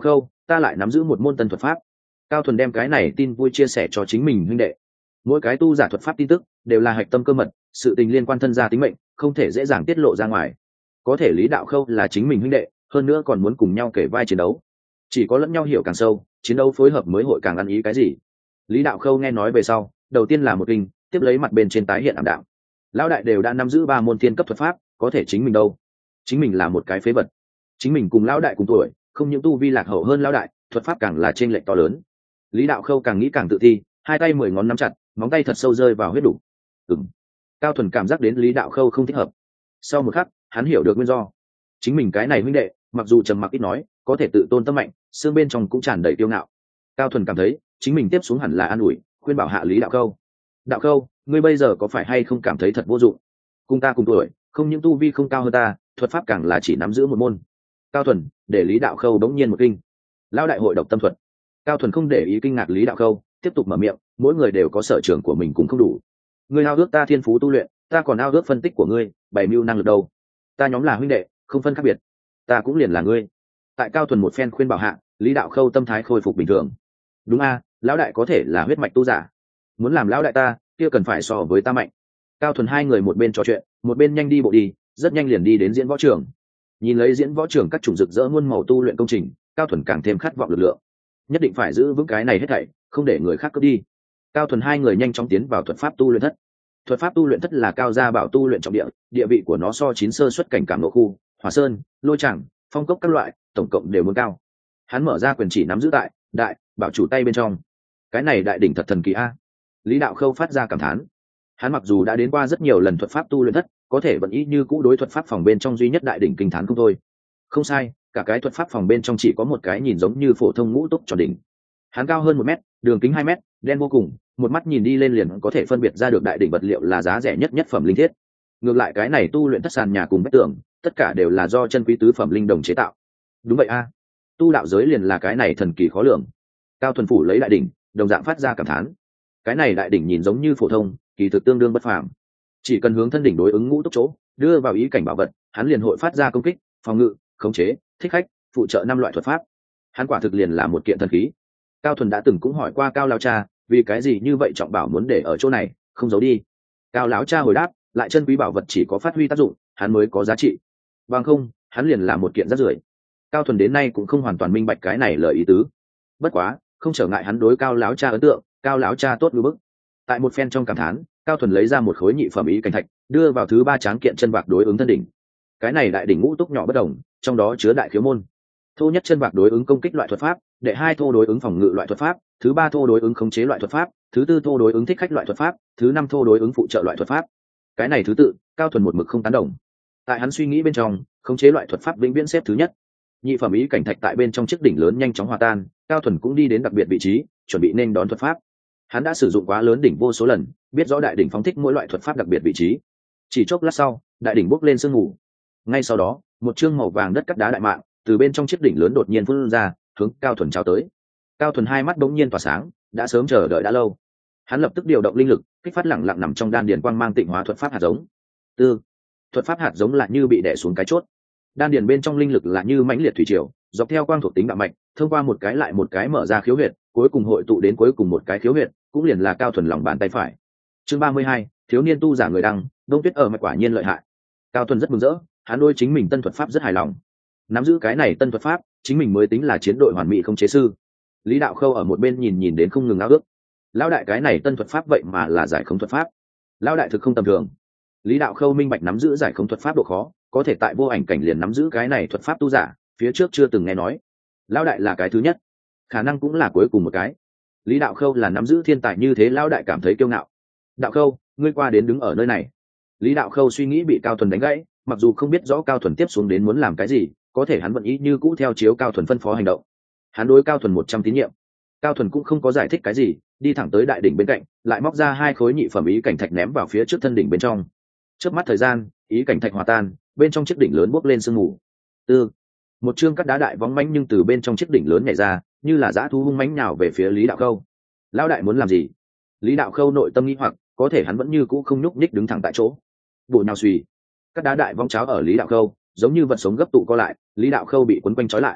ta lại nắm giữ một môn tân thuật pháp. Cao Thuần đem cái này tin vui chia sẻ cho chính mình huynh đệ. Mỗi cái tu giả thuật pháp tin tức đều là hạch tâm cơ mật, sự tình liên quan thân gia tính mệnh không thể dễ dàng tiết lộ ra ngoài. Có thể Lý Đạo Khâu là chính mình huynh đệ, hơn nữa còn muốn cùng nhau kể vai chiến đấu, chỉ có lẫn nhau hiểu càng sâu, chiến đấu phối hợp mới hội càng ăn ý cái gì. Lý Đạo Khâu nghe nói về sau, đầu tiên là một kinh, tiếp lấy mặt bên trên tái hiện ảm đạm. Lão đại đều đã nắm giữ ba môn thiên cấp thuật pháp, có thể chính mình đâu? Chính mình là một cái phế vật. Chính mình cùng lão đại cùng tuổi, không những tu vi lạc hậu hơn lão đại, thuật pháp càng là chênh lệch to lớn. Lý Đạo Khâu càng nghĩ càng tự thi, hai tay mười ngón nắm chặt, móng tay thật sâu rơi vào huyết đủ. Ừm. Cao Thuần cảm giác đến Lý Đạo Khâu không thích hợp. Sau một khắc, hắn hiểu được nguyên do. Chính mình cái này huynh đệ, mặc dù trầm mặc ít nói, có thể tự tôn tâm mạnh, xương bên trong cũng tràn đầy kiêu ngạo. Cao Thuần cảm thấy, chính mình tiếp xuống hẳn là an ủi, khuyên bảo hạ Lý Đạo Khâu. Đạo Khâu, ngươi bây giờ có phải hay không cảm thấy thật vô dụng? Cùng ta cùng tuổi, không những tu vi không cao hơn ta, thuật pháp càng là chỉ nắm giữ một môn. Cao Thuần, để Lý Đạo Khâu đống nhiên một kinh. Lão đại hội độc tâm thuật. Cao Thuần không để ý kinh ngạc Lý Đạo Khâu, tiếp tục mở miệng, mỗi người đều có sở trường của mình cũng không đủ. Ngươi ao ước ta thiên phú tu luyện, ta còn ao ước phân tích của ngươi, bày mưu năng lực đâu. Ta nhóm là huynh đệ, không phân khác biệt. Ta cũng liền là ngươi. Tại Cao Thuần một phen khuyên bảo hạ, Lý Đạo Khâu tâm thái khôi phục bình thường. Đúng a, lão đại có thể là huyết mạch tu giả. Muốn làm lão đại ta, kia cần phải so với ta mạnh. Cao Thuần hai người một bên trò chuyện, một bên nhanh đi bộ đi, rất nhanh liền đi đến diễn võ trường. Nhìn lấy diễn võ trường các chủng rực rỡ muôn màu tu luyện công trình, Cao Thuần càng thêm khát vọng lực lượng. Nhất định phải giữ vững cái này hết thảy, không để người khác cướp đi. Cao Thuần hai người nhanh chóng tiến vào thuật pháp tu luyện thất. Thuật pháp tu luyện thất là cao gia bảo tu luyện trọng địa, địa vị của nó so chín sơ xuất cảnh cảm nộ khu, hỏa sơn, lôi tràng, phong cốc các loại, tổng cộng đều muốn cao. Hắn mở ra quyền chỉ nắm giữ tại đại bảo chủ tay bên trong. Cái này đại đỉnh thật thần kỳ a. Lý Đạo Khâu phát ra cảm thán. Hắn mặc dù đã đến qua rất nhiều lần thuật pháp tu luyện thất, có thể vẫn ý như cũ đối thuật pháp phòng bên trong duy nhất đại đỉnh kinh thán không thôi. Không sai, cả cái thuật pháp phòng bên trong chỉ có một cái nhìn giống như phổ thông ngũ túc tròn đỉnh. Hắn cao hơn một mét, đường kính hai mét, đen vô cùng, một mắt nhìn đi lên liền có thể phân biệt ra được đại đỉnh vật liệu là giá rẻ nhất nhất phẩm linh thiết. Ngược lại cái này tu luyện thất sàn nhà cùng vách tường, tất cả đều là do chân quý tứ phẩm linh đồng chế tạo. Đúng vậy a, tu đạo giới liền là cái này thần kỳ khó lường. Cao Thuần phủ lấy đại đỉnh, đồng dạng phát ra cảm thán. Cái này đại đỉnh nhìn giống như phổ thông, kỳ thực tương đương bất phàm. Chỉ cần hướng thân đỉnh đối ứng ngũ túc chỗ, đưa vào ý cảnh bảo vật, hắn liền hội phát ra công kích, phòng ngự, khống chế, thích khách, phụ trợ năm loại thuật pháp. Hắn quả thực liền là một kiện thần khí. Cao Thuần đã từng cũng hỏi qua Cao lão cha, vì cái gì như vậy trọng bảo muốn để ở chỗ này, không giấu đi. Cao lão cha hồi đáp, lại chân quý bảo vật chỉ có phát huy tác dụng, hắn mới có giá trị. Bằng không, hắn liền là một kiện rác rưởi. Cao Thuần đến nay cũng không hoàn toàn minh bạch cái này lời ý tứ. Bất quá, không trở ngại hắn đối Cao lão cha ấn tượng, Cao lão cha tốt như bức. Tại một phen trong cảm thán, Cao Thuần lấy ra một khối nhị phẩm ý cảnh thạch, đưa vào thứ ba tráng kiện chân vạc đối ứng thân đỉnh. Cái này đại đỉnh ngũ túc nhỏ bất đồng, trong đó chứa đại khiếu môn. Thô nhất chân vạc đối ứng công kích loại thuật pháp, đệ hai thô đối ứng phòng ngự loại thuật pháp, thứ ba thô đối ứng khống chế loại thuật pháp, thứ tư thô đối ứng thích khách loại thuật pháp, thứ năm thô đối ứng phụ trợ loại thuật pháp. Cái này thứ tự, Cao Thuần một mực không tán đồng. Tại hắn suy nghĩ bên trong, khống chế loại thuật pháp vĩnh viễn xếp thứ nhất. Nhị phẩm ý cảnh thạch tại bên trong chiếc đỉnh lớn nhanh chóng hòa tan, Cao Thuần cũng đi đến đặc biệt vị trí, chuẩn bị nên đón thuật pháp. Hắn đã sử dụng quá lớn đỉnh vô số lần, biết rõ đại đỉnh phóng thích mỗi loại thuật pháp đặc biệt vị trí. Chỉ chốc lát sau, đại đỉnh bốc lên sương mù. Ngay sau đó, một chương màu vàng đất cắt đá đại mạng từ bên trong chiếc đỉnh lớn đột nhiên phun ra, hướng Cao Thuần chào tới. Cao Thuần hai mắt bỗng nhiên tỏa sáng, đã sớm chờ đợi đã lâu. Hắn lập tức điều động linh lực, kích phát lẳng lặng nằm trong đan điền quang mang tịnh hóa thuật pháp hạt giống. Tư, thuật pháp hạt giống lại như bị đè xuống cái chốt. Đan điền bên trong linh lực là như mãnh liệt thủy triều, dọc theo quang thuộc tính đạo mạch, thông qua một cái lại một cái mở ra khiếu huyệt, cuối cùng hội tụ đến cuối cùng một cái khiếu huyệt, cũng liền là Cao Thuần lòng bàn tay phải. Chương ba mươi hai, thiếu niên tu giả người đăng, Đông Tuyết ở mạch quả nhiên lợi hại. Cao Thuần rất mừng rỡ, hắn đôi chính mình tân thuật pháp rất hài lòng. Nắm giữ cái này tân thuật pháp, chính mình mới tính là chiến đội hoàn mỹ không chế sư. Lý Đạo Khâu ở một bên nhìn nhìn đến không ngừng ao ước. Lão đại cái này tân thuật pháp vậy mà là giải khống thuật pháp. Lão đại thực không tầm thường. Lý Đạo Khâu minh bạch nắm giữ giải khống thuật pháp độ khó, có thể tại vô ảnh cảnh liền nắm giữ cái này thuật pháp tu giả, phía trước chưa từng nghe nói. Lão đại là cái thứ nhất, khả năng cũng là cuối cùng một cái. Lý Đạo Khâu là nắm giữ thiên tài như thế, lão đại cảm thấy kiêu ngạo. Đạo Khâu, ngươi qua đến đứng ở nơi này. Lý Đạo Khâu suy nghĩ bị Cao Thuần đánh gãy, mặc dù không biết rõ Cao Thuần tiếp xuống đến muốn làm cái gì, có thể hắn vẫn ý như cũ theo chiếu Cao Thuần phân phó hành động. Hắn đối Cao Thuần một trăm tín nhiệm. Cao Thuần cũng không có giải thích cái gì, đi thẳng tới đại đỉnh bên cạnh, lại móc ra hai khối nhị phẩm ý cảnh thạch ném vào phía trước thân đỉnh bên trong. Chớp mắt thời gian, ý cảnh thạch hòa tan, bên trong chiếc đỉnh lớn bốc lên sương mù. Tư, một chương cắt đá đại vóng mãnh nhưng từ bên trong chiếc đỉnh lớn nhảy ra, như là dã thú hung mãnh nhào về phía Lý Đạo Khâu. Lão đại muốn làm gì? Lý Đạo Khâu nội tâm nghi hoặc, có thể hắn vẫn như cũ không nhúc nhích đứng thẳng tại chỗ. Bộ nhào xùy, cắt đá đại vong cháo ở Lý Đạo Khâu, giống như vật sống gấp tụ co lại, Lý Đạo Khâu bị quấn quanh trói lại.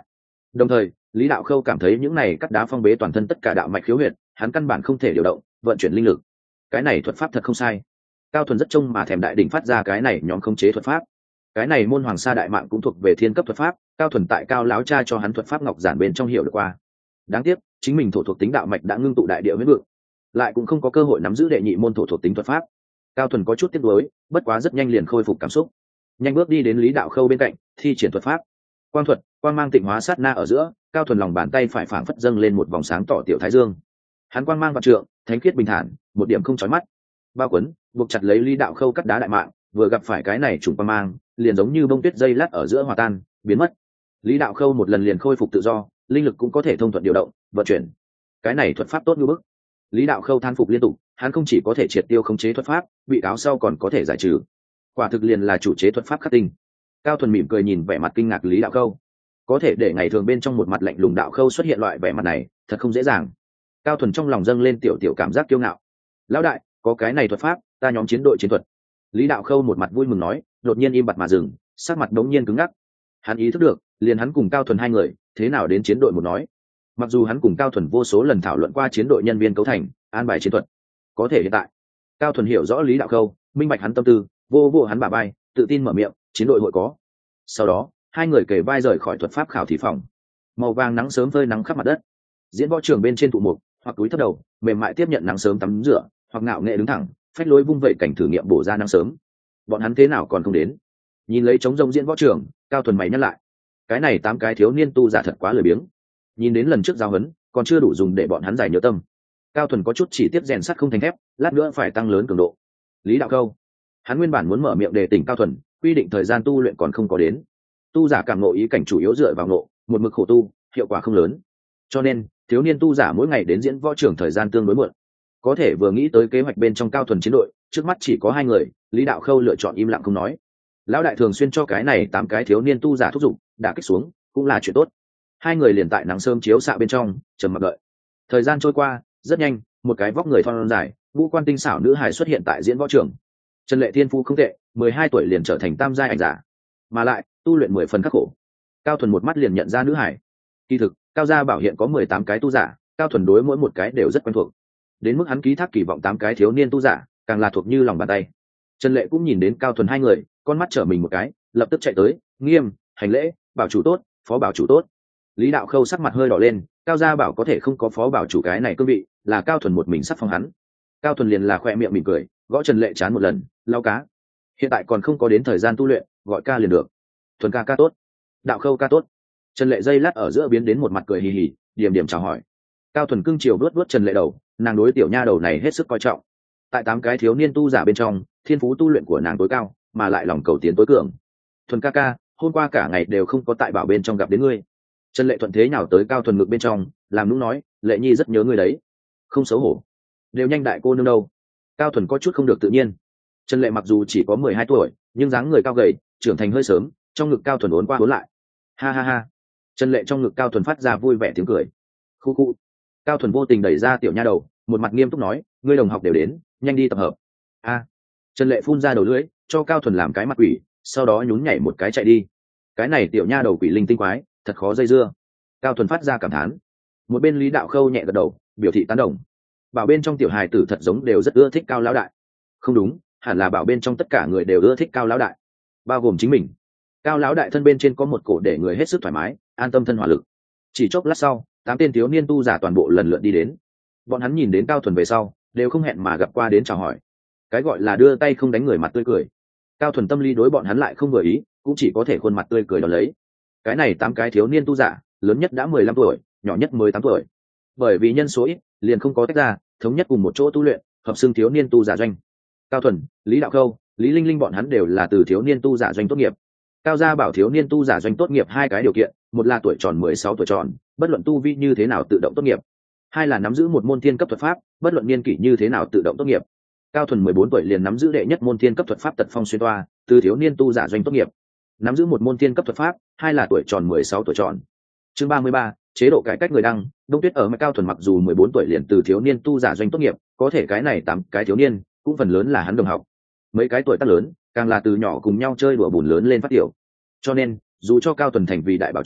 Đồng thời lý đạo khâu cảm thấy những này cắt đá phong bế toàn thân tất cả đạo mạch khiếu huyệt, hắn căn bản không thể điều động vận chuyển linh lực. Cái này thuật pháp thật không sai. Cao Thuần rất trông mà thèm đại đỉnh phát ra cái này nhóm khống chế thuật pháp. Cái này môn hoàng sa đại mạng cũng thuộc về thiên cấp thuật pháp, Cao Thuần tại cao láo cha cho hắn thuật pháp ngọc giản bên trong hiểu được qua. Đáng tiếc chính mình thổ thuộc tính đạo mạch đã ngưng tụ đại địa huyết vực, lại cũng không có cơ hội nắm giữ đệ nhị môn thổ thuộc tính thuật pháp. Cao Thuần có chút tiếc nuối, bất quá rất nhanh liền khôi phục cảm xúc, nhanh bước đi đến lý đạo khâu bên cạnh thi triển thuật pháp. Quang thuật, quang mang tịnh hóa sát na ở giữa, Cao Thuần lòng bàn tay phải phảng phất dâng lên một vòng sáng tỏ tiểu thái dương. Hắn quang mang vạn trượng, thánh khiết bình thản, một điểm không chói mắt. Bao quấn buộc chặt lấy lý đạo khâu cắt đá đại mạng, vừa gặp phải cái này trùng quang mang liền giống như bông tuyết dây lát ở giữa hòa tan biến mất. Lý đạo khâu một lần liền khôi phục tự do, linh lực cũng có thể thông thuận điều động vận chuyển. Cái này thuật pháp tốt như bức. Lý đạo khâu than phục liên tục, hắn không chỉ có thể triệt tiêu khống chế thuật pháp, bị cáo sau còn có thể giải trừ, quả thực liền là chủ chế thuật pháp khắc tinh. Cao Thuần mỉm cười nhìn vẻ mặt kinh ngạc lý đạo khâu, có thể để ngày thường bên trong một mặt lạnh lùng đạo khâu xuất hiện loại vẻ mặt này thật không dễ dàng. Cao Thuần trong lòng dâng lên tiểu tiểu cảm giác kiêu ngạo. Lão đại, có cái này thuật pháp, ta nhóm chiến đội chiến thuật. Lý đạo khâu một mặt vui mừng nói, đột nhiên im bặt mà dừng, sắc mặt đống nhiên cứng ngắc. Hắn ý thức được liền hắn cùng Cao Thuần hai người thế nào đến chiến đội một nói. Mặc dù hắn cùng Cao Thuần vô số lần thảo luận qua chiến đội nhân viên cấu thành an bài chiến thuật, có thể hiện tại Cao Thuần hiểu rõ lý đạo khâu, minh bạch hắn tâm tư, vô vô hắn bả vai, tự tin mở miệng, chiến đội hội có. Sau đó hai người kề vai rời khỏi thuật pháp khảo thí phòng. Màu vàng nắng sớm phơi nắng khắp mặt đất, diễn võ trường bên trên thụ mục hoặc túi thấp đầu mềm mại tiếp nhận nắng sớm tắm rửa, hoặc ngạo nghệ đứng thẳng phách lối vung vẩy cảnh thử nghiệm bổ ra nắng sớm. Bọn hắn thế nào còn không đến? Nhìn lấy trống rông diễn võ trường, Cao Thuần mày nhắc lại, cái này tám cái thiếu niên tu giả thật quá lười biếng. Nhìn đến lần trước giao huấn còn chưa đủ dùng để bọn hắn giải nhớ tâm. Cao Thuần có chút chỉ tiếp rèn sắt không thành thép, lát nữa phải tăng lớn cường độ. Lý đạo khâu, hắn nguyên bản muốn mở miệng đề tỉnh Cao Thuần, quy định thời gian tu luyện còn không có đến. Tu giả cảm ngộ ý cảnh chủ yếu dựa vào ngộ, một mực khổ tu, hiệu quả không lớn. Cho nên, thiếu niên tu giả mỗi ngày đến diễn võ trường thời gian tương đối muộn. Có thể vừa nghĩ tới kế hoạch bên trong Cao Thuần chiến đội, trước mắt chỉ có hai người, Lý đạo khâu lựa chọn im lặng không nói. Lão đại thường xuyên cho cái này tám cái thiếu niên tu giả thúc giục, đả kích xuống, cũng là chuyện tốt. Hai người liền tại nắng sớm chiếu xạ bên trong, trầm mặc đợi. Thời gian trôi qua, rất nhanh, một cái vóc người thon dài, ngũ quan tinh xảo nữ hài xuất hiện tại diễn võ trường. Trần Lệ Thiên Phu không tệ, mười hai tuổi liền trở thành tam giai ảnh giả, mà lại tu luyện mười phần khắc khổ. Cao Thuần một mắt liền nhận ra nữ hải. Kỳ thực, Cao gia bảo hiện có mười tám cái tu giả, Cao Thuần đối mỗi một cái đều rất quen thuộc. Đến mức hắn ký thác kỳ vọng tám cái thiếu niên tu giả, càng là thuộc như lòng bàn tay. Trần Lệ cũng nhìn đến Cao Thuần hai người, con mắt trở mình một cái, lập tức chạy tới, nghiêm, hành lễ, bảo chủ tốt, phó bảo chủ tốt. Lý đạo khâu sắc mặt hơi đỏ lên, Cao gia bảo có thể không có phó bảo chủ cái này cương vị, là Cao Thuần một mình sắp phong hắn. Cao Thuần liền là khoe miệng mỉm cười, gõ Trần Lệ chán một lần, lao cá. Hiện tại còn không có đến thời gian tu luyện, gọi ca liền được. Thuần ca ca tốt, đạo khâu ca tốt. Trần Lệ dây lát ở giữa biến đến một mặt cười hì hì, điểm điểm chào hỏi. Cao Thuần cưng chiều vuốt vuốt Trần Lệ đầu, nàng đối tiểu nha đầu này hết sức coi trọng. Tại tám cái thiếu niên tu giả bên trong, thiên phú tu luyện của nàng tối cao, mà lại lòng cầu tiến tối cường. Thuần ca ca, hôm qua cả ngày đều không có tại bảo bên trong gặp đến ngươi. Trần Lệ thuận thế nhào tới Cao Thuần ngực bên trong, làm nũng nói, Lệ Nhi rất nhớ ngươi đấy. Không xấu hổ, đều nhanh đại cô nương đâu. Cao Thuần có chút không được tự nhiên. Trần Lệ mặc dù chỉ có mười hai tuổi, nhưng dáng người cao gầy, trưởng thành hơi sớm, trong ngực Cao Thuần uốn qua uốn lại. Ha ha ha. Trần Lệ trong ngực Cao Thuần phát ra vui vẻ tiếng cười. Khu khu. Cao Thuần vô tình đẩy ra tiểu nha đầu, một mặt nghiêm túc nói, ngươi đồng học đều đến, nhanh đi tập hợp. A. Trần Lệ phun ra đầu lưỡi, cho Cao Thuần làm cái mặt quỷ, sau đó nhún nhảy một cái chạy đi. Cái này tiểu nha đầu quỷ linh tinh quái, thật khó dây dưa. Cao Thuần phát ra cảm thán. Một bên Lý đạo khâu nhẹ gật đầu, biểu thị tán đồng. Bảo bên trong tiểu hài tử thật giống đều rất ưa thích Cao lão đại. Không đúng, hẳn là bảo bên trong tất cả người đều ưa thích Cao lão đại, bao gồm chính mình. Cao lão đại thân bên trên có một cổ để người hết sức thoải mái, an tâm thân hỏa lực. Chỉ chốc lát sau, tám tên thiếu niên tu giả toàn bộ lần lượt đi đến. Bọn hắn nhìn đến Cao Thuần về sau, đều không hẹn mà gặp qua đến chào hỏi. Cái gọi là đưa tay không đánh người mặt tươi cười. Cao Thuần tâm lý đối bọn hắn lại không vừa ý, cũng chỉ có thể khuôn mặt tươi cười đón lấy. Cái này tám cái thiếu niên tu giả, lớn nhất đã mười lăm tuổi, nhỏ nhất mười tám tuổi. Bởi vì nhân số ít, liền không có tách ra, thống nhất cùng một chỗ tu luyện, hợp xưng thiếu niên tu giả doanh. Cao Thuần, Lý đạo khâu, Lý Linh Linh bọn hắn đều là từ thiếu niên tu giả doanh tốt nghiệp. Cao gia bảo thiếu niên tu giả doanh tốt nghiệp hai cái điều kiện, một là tuổi tròn mười sáu tuổi tròn, bất luận tu vi như thế nào tự động tốt nghiệp. Hai là nắm giữ một môn thiên cấp thuật pháp, bất luận niên kỷ như thế nào tự động tốt nghiệp. Cao Thuần mười bốn tuổi liền nắm giữ đệ nhất môn thiên cấp thuật pháp Tật Phong xuyên toa, từ thiếu niên tu giả doanh tốt nghiệp. Nắm giữ một môn thiên cấp thuật pháp, hai là tuổi tròn mười sáu tuổi tròn. Chương ba mươi ba, chế độ cải cách người đăng, Đông Tuyết ở Mai Cao Thuần mặc dù mười bốn tuổi liền từ thiếu niên tu giả doanh tốt nghiệp, có thể cái này tám cái thiếu niên, cũng phần lớn là hắn đồng học. Mấy cái tuổi tác lớn, càng là từ nhỏ cùng nhau chơi đùa bùn lớn lên phát tiểu. Cho nên, dù cho Cao Thuần thành vì đại bảo chủ,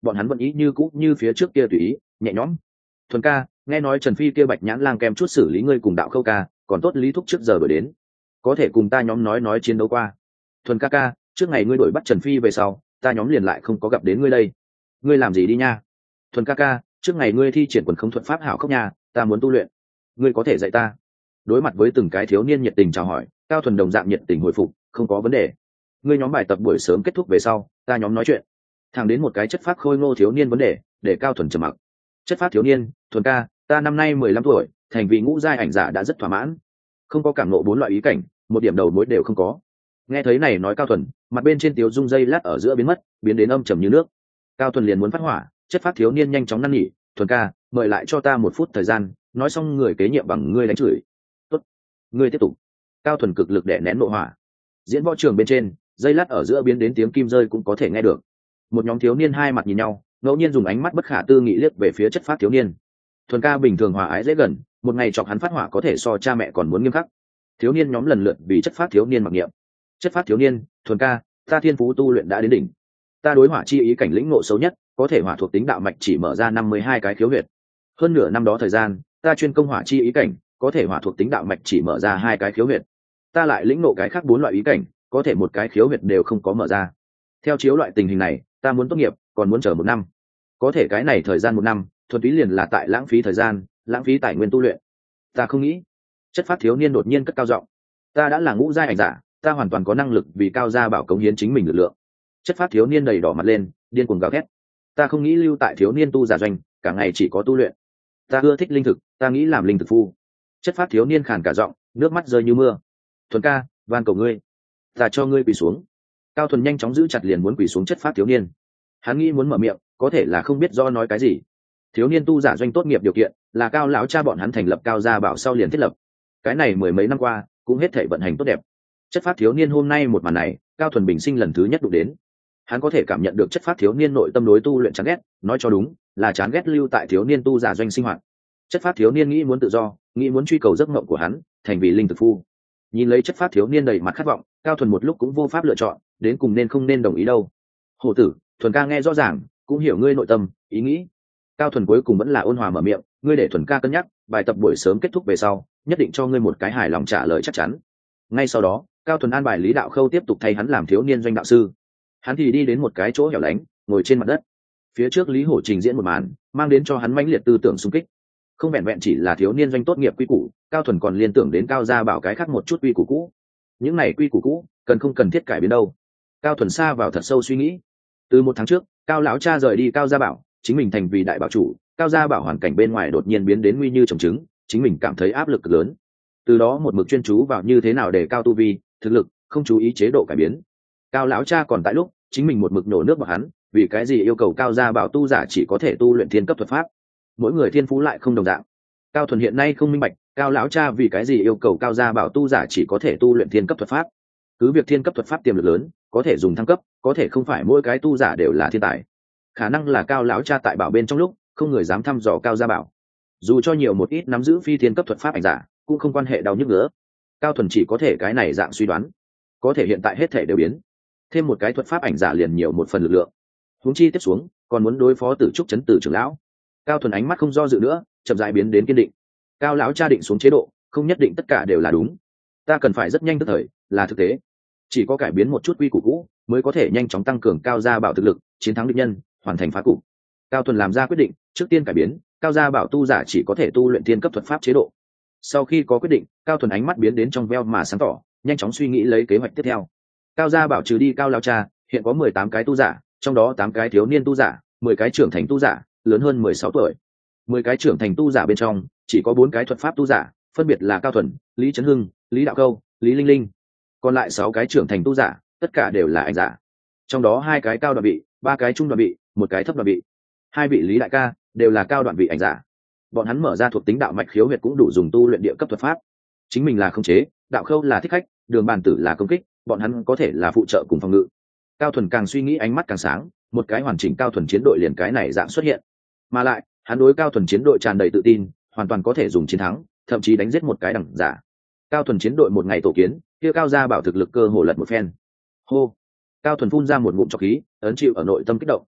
bọn hắn vẫn ý như cũ như phía trước kia tùy ý nhẹ nhõm. Thuần ca, nghe nói Trần Phi kia Bạch Nhãn Lang kèm chút xử lý ngươi cùng Đạo Khâu ca, còn tốt lý thúc trước giờ đổi đến, có thể cùng ta nhóm nói nói chiến đấu qua. Thuần ca ca, trước ngày ngươi đuổi bắt Trần Phi về sau, ta nhóm liền lại không có gặp đến ngươi đây. Ngươi làm gì đi nha? Thuần ca ca, trước ngày ngươi thi triển quần không thuật pháp hảo khốc nha, ta muốn tu luyện, ngươi có thể dạy ta. Đối mặt với từng cái thiếu niên nhiệt tình chào hỏi, Cao Thuần đồng dạng nhiệt tình hồi phục, không có vấn đề. Ngươi nhóm bài tập buổi sớm kết thúc về sau, ta nhóm nói chuyện. Thẳng đến một cái chất phác khôi ngô thiếu niên vấn đề, để Cao Thuần trầm mặc. Chất phác thiếu niên, Thuần ca, ta năm nay mười lăm tuổi, thành vị ngũ giai ảnh giả đã rất thỏa mãn, không có cảm ngộ bốn loại ý cảnh, một điểm đầu mối đều không có. Nghe thấy này nói Cao Thuần, mặt bên trên tiếu dung dây lát ở giữa biến mất, biến đến âm trầm như nước. Cao Thuần liền muốn phát hỏa, chất phát thiếu niên nhanh chóng năn nỉ, Thuần ca, mời lại cho ta một phút thời gian, nói xong người kế nhiệm bằng ngươi đánh chửi. Tốt, ngươi tiếp tục. Cao Thuần cực lực đè nén nội hỏa. Diễn võ trường bên trên, dây lát ở giữa biến đến tiếng kim rơi cũng có thể nghe được. Một nhóm thiếu niên hai mặt nhìn nhau, ngẫu nhiên dùng ánh mắt bất khả tư nghị liếc về phía chất phát thiếu niên. Thuần ca bình thường hòa ái dễ gần, một ngày chọc hắn phát hỏa có thể so cha mẹ còn muốn nghiêm khắc. Thiếu niên nhóm lần lượt vì chất phát thiếu niên mặc niệm. Chất phát thiếu niên, Thuần ca, ta thiên phú tu luyện đã đến đỉnh, ta đối hỏa chi ý cảnh lĩnh ngộ xấu nhất, có thể hỏa thuộc tính đạo mạch chỉ mở ra năm mươi hai cái khiếu huyệt. Hơn nửa năm đó thời gian, ta chuyên công hỏa chi ý cảnh, có thể hỏa thuộc tính đạo mạch chỉ mở ra hai cái khiếu huyệt. Ta lại lĩnh ngộ cái khác bốn loại ý cảnh, có thể một cái khiếu huyệt đều không có mở ra. Theo chiếu loại tình hình này, ta muốn tốt nghiệp, còn muốn chờ một năm. Có thể cái này thời gian một năm, thuần túy liền là tại lãng phí thời gian, lãng phí tài nguyên tu luyện. Ta không nghĩ. Chất phát thiếu niên đột nhiên cất cao giọng. Ta đã là ngũ giai ảnh giả, ta hoàn toàn có năng lực vì Cao gia bảo cống hiến chính mình lực lượng. Chất phát thiếu niên đầy đỏ mặt lên, điên cuồng gào thét. Ta không nghĩ lưu tại thiếu niên tu giả doanh, cả ngày chỉ có tu luyện. Ta ưa thích linh thực, ta nghĩ làm linh thực phu. Chất phát thiếu niên khàn cả giọng, nước mắt rơi như mưa. Thuần ca, van cầu ngươi, ta cho ngươi quỳ xuống. Cao Thuần nhanh chóng giữ chặt liền muốn quỳ xuống chất phát thiếu niên. Hắn nghĩ muốn mở miệng, có thể là không biết do nói cái gì. Thiếu niên tu giả doanh tốt nghiệp điều kiện là Cao lão cha bọn hắn thành lập Cao gia bảo sau liền thiết lập. Cái này mười mấy năm qua cũng hết thảy vận hành tốt đẹp. Chất phát thiếu niên hôm nay một màn này, Cao Thuần bình sinh lần thứ nhất đụng đến. Hắn có thể cảm nhận được chất phát thiếu niên nội tâm đối tu luyện chán ghét, nói cho đúng là chán ghét lưu tại thiếu niên tu giả doanh sinh hoạt. Chất phát thiếu niên nghĩ muốn tự do, nghĩ muốn truy cầu giấc mộng của hắn, thành vì linh thực phu. Nhìn lấy chất phát thiếu niên đầy mặt khát vọng, Cao Thuần một lúc cũng vô pháp lựa chọn, đến cùng nên không nên đồng ý đâu. Hổ tử, Thuần ca nghe rõ ràng, cũng hiểu ngươi nội tâm, ý nghĩ. Cao Thuần cuối cùng vẫn là ôn hòa mở miệng, ngươi để Thuần ca cân nhắc, bài tập buổi sớm kết thúc về sau, nhất định cho ngươi một cái hài lòng trả lời chắc chắn. Ngay sau đó, Cao Thuần an bài Lý Đạo Khâu tiếp tục thay hắn làm thiếu niên doanh đạo sư. Hắn thì đi đến một cái chỗ hẻo lánh, ngồi trên mặt đất. Phía trước Lý Hổ trình diễn một màn, mang đến cho hắn mãnh liệt tư tưởng xung kích. Không vẹn vẹn chỉ là thiếu niên doanh tốt nghiệp quy củ, Cao Thuần còn liên tưởng đến Cao gia bảo cái khác một chút quy củ cũ. Những này quy củ cũ, cần không cần thiết cải biến đâu. Cao Thuần xa vào thật sâu suy nghĩ. Từ một tháng trước, Cao lão cha rời đi Cao gia bảo, chính mình thành vì đại bảo chủ, Cao gia bảo hoàn cảnh bên ngoài đột nhiên biến đến nguy như trồng trứng, chính mình cảm thấy áp lực lớn. Từ đó một mực chuyên chú vào như thế nào để cao tu vi, thực lực, không chú ý chế độ cải biến. Cao lão cha còn tại lúc, chính mình một mực nổ nước vào hắn, vì cái gì yêu cầu Cao gia bảo tu giả chỉ có thể tu luyện thiên cấp thuật pháp, mỗi người thiên phú lại không đồng dạng. Cao Thuần hiện nay không minh bạch, Cao lão cha vì cái gì yêu cầu Cao gia bảo tu giả chỉ có thể tu luyện thiên cấp thuật pháp. Cứ việc thiên cấp thuật pháp tiềm lực lớn, có thể dùng thăng cấp, có thể không phải mỗi cái tu giả đều là thiên tài. Khả năng là Cao lão cha tại bảo bên trong lúc, không người dám thăm dò Cao gia bảo. Dù cho nhiều một ít nắm giữ phi thiên cấp thuật pháp ảnh giả, cũng không quan hệ đau nhức nữa. Cao Thuần chỉ có thể cái này dạng suy đoán. Có thể hiện tại hết thể đều biến, thêm một cái thuật pháp ảnh giả liền nhiều một phần lực lượng. Huống chi tiếp xuống, còn muốn đối phó Tử Trúc Chấn Tử trưởng lão. Cao Thuần ánh mắt không do dự nữa, chậm rãi biến đến kiên định. Cao lão cha định xuống chế độ, không nhất định tất cả đều là đúng. Ta cần phải rất nhanh tức thời, là thực tế. Chỉ có cải biến một chút quy củ cũ, mới có thể nhanh chóng tăng cường Cao gia bảo thực lực, chiến thắng địch nhân, hoàn thành phá cục. Cao Thuần làm ra quyết định, trước tiên cải biến, Cao gia bảo tu giả chỉ có thể tu luyện thiên cấp thuật pháp chế độ. Sau khi có quyết định, Cao Thuần ánh mắt biến đến trong veo mà sáng tỏ, nhanh chóng suy nghĩ lấy kế hoạch tiếp theo. Cao gia bảo trừ đi Cao lão cha, hiện có mười tám cái tu giả, trong đó tám cái thiếu niên tu giả, mười cái trưởng thành tu giả, lớn hơn mười sáu tuổi. mười cái trưởng thành tu giả bên trong, chỉ có bốn cái thuật pháp tu giả, phân biệt là Cao Thuần, Lý Chấn Hưng, Lý Đạo Câu, Lý Linh Linh. Còn lại sáu cái trưởng thành tu giả, tất cả đều là ảnh giả. Trong đó hai cái cao đoạn vị, ba cái trung đoạn vị, một cái thấp đoạn vị. Hai vị Lý đại ca đều là cao đoạn vị ảnh giả. Bọn hắn mở ra thuộc tính đạo mạch khiếu huyệt cũng đủ dùng tu luyện địa cấp thuật pháp. Chính mình là khống chế, Đạo Khâu là thích khách, Đường Bàn Tử là công kích, bọn hắn có thể là phụ trợ cùng phòng ngự. Cao Thuần càng suy nghĩ ánh mắt càng sáng, một cái hoàn chỉnh Cao Thuần chiến đội liền cái này dạng xuất hiện. Mà lại, hắn đối Cao Thuần chiến đội tràn đầy tự tin, hoàn toàn có thể dùng chiến thắng, thậm chí đánh giết một cái đẳng giả. Cao Thuần chiến đội một ngày tổ kiến, kia Cao gia bảo thực lực cơ hồ lật một phen. Hô. Cao Thuần phun ra một ngụm trọc khí, ấn chịu ở nội tâm kích động.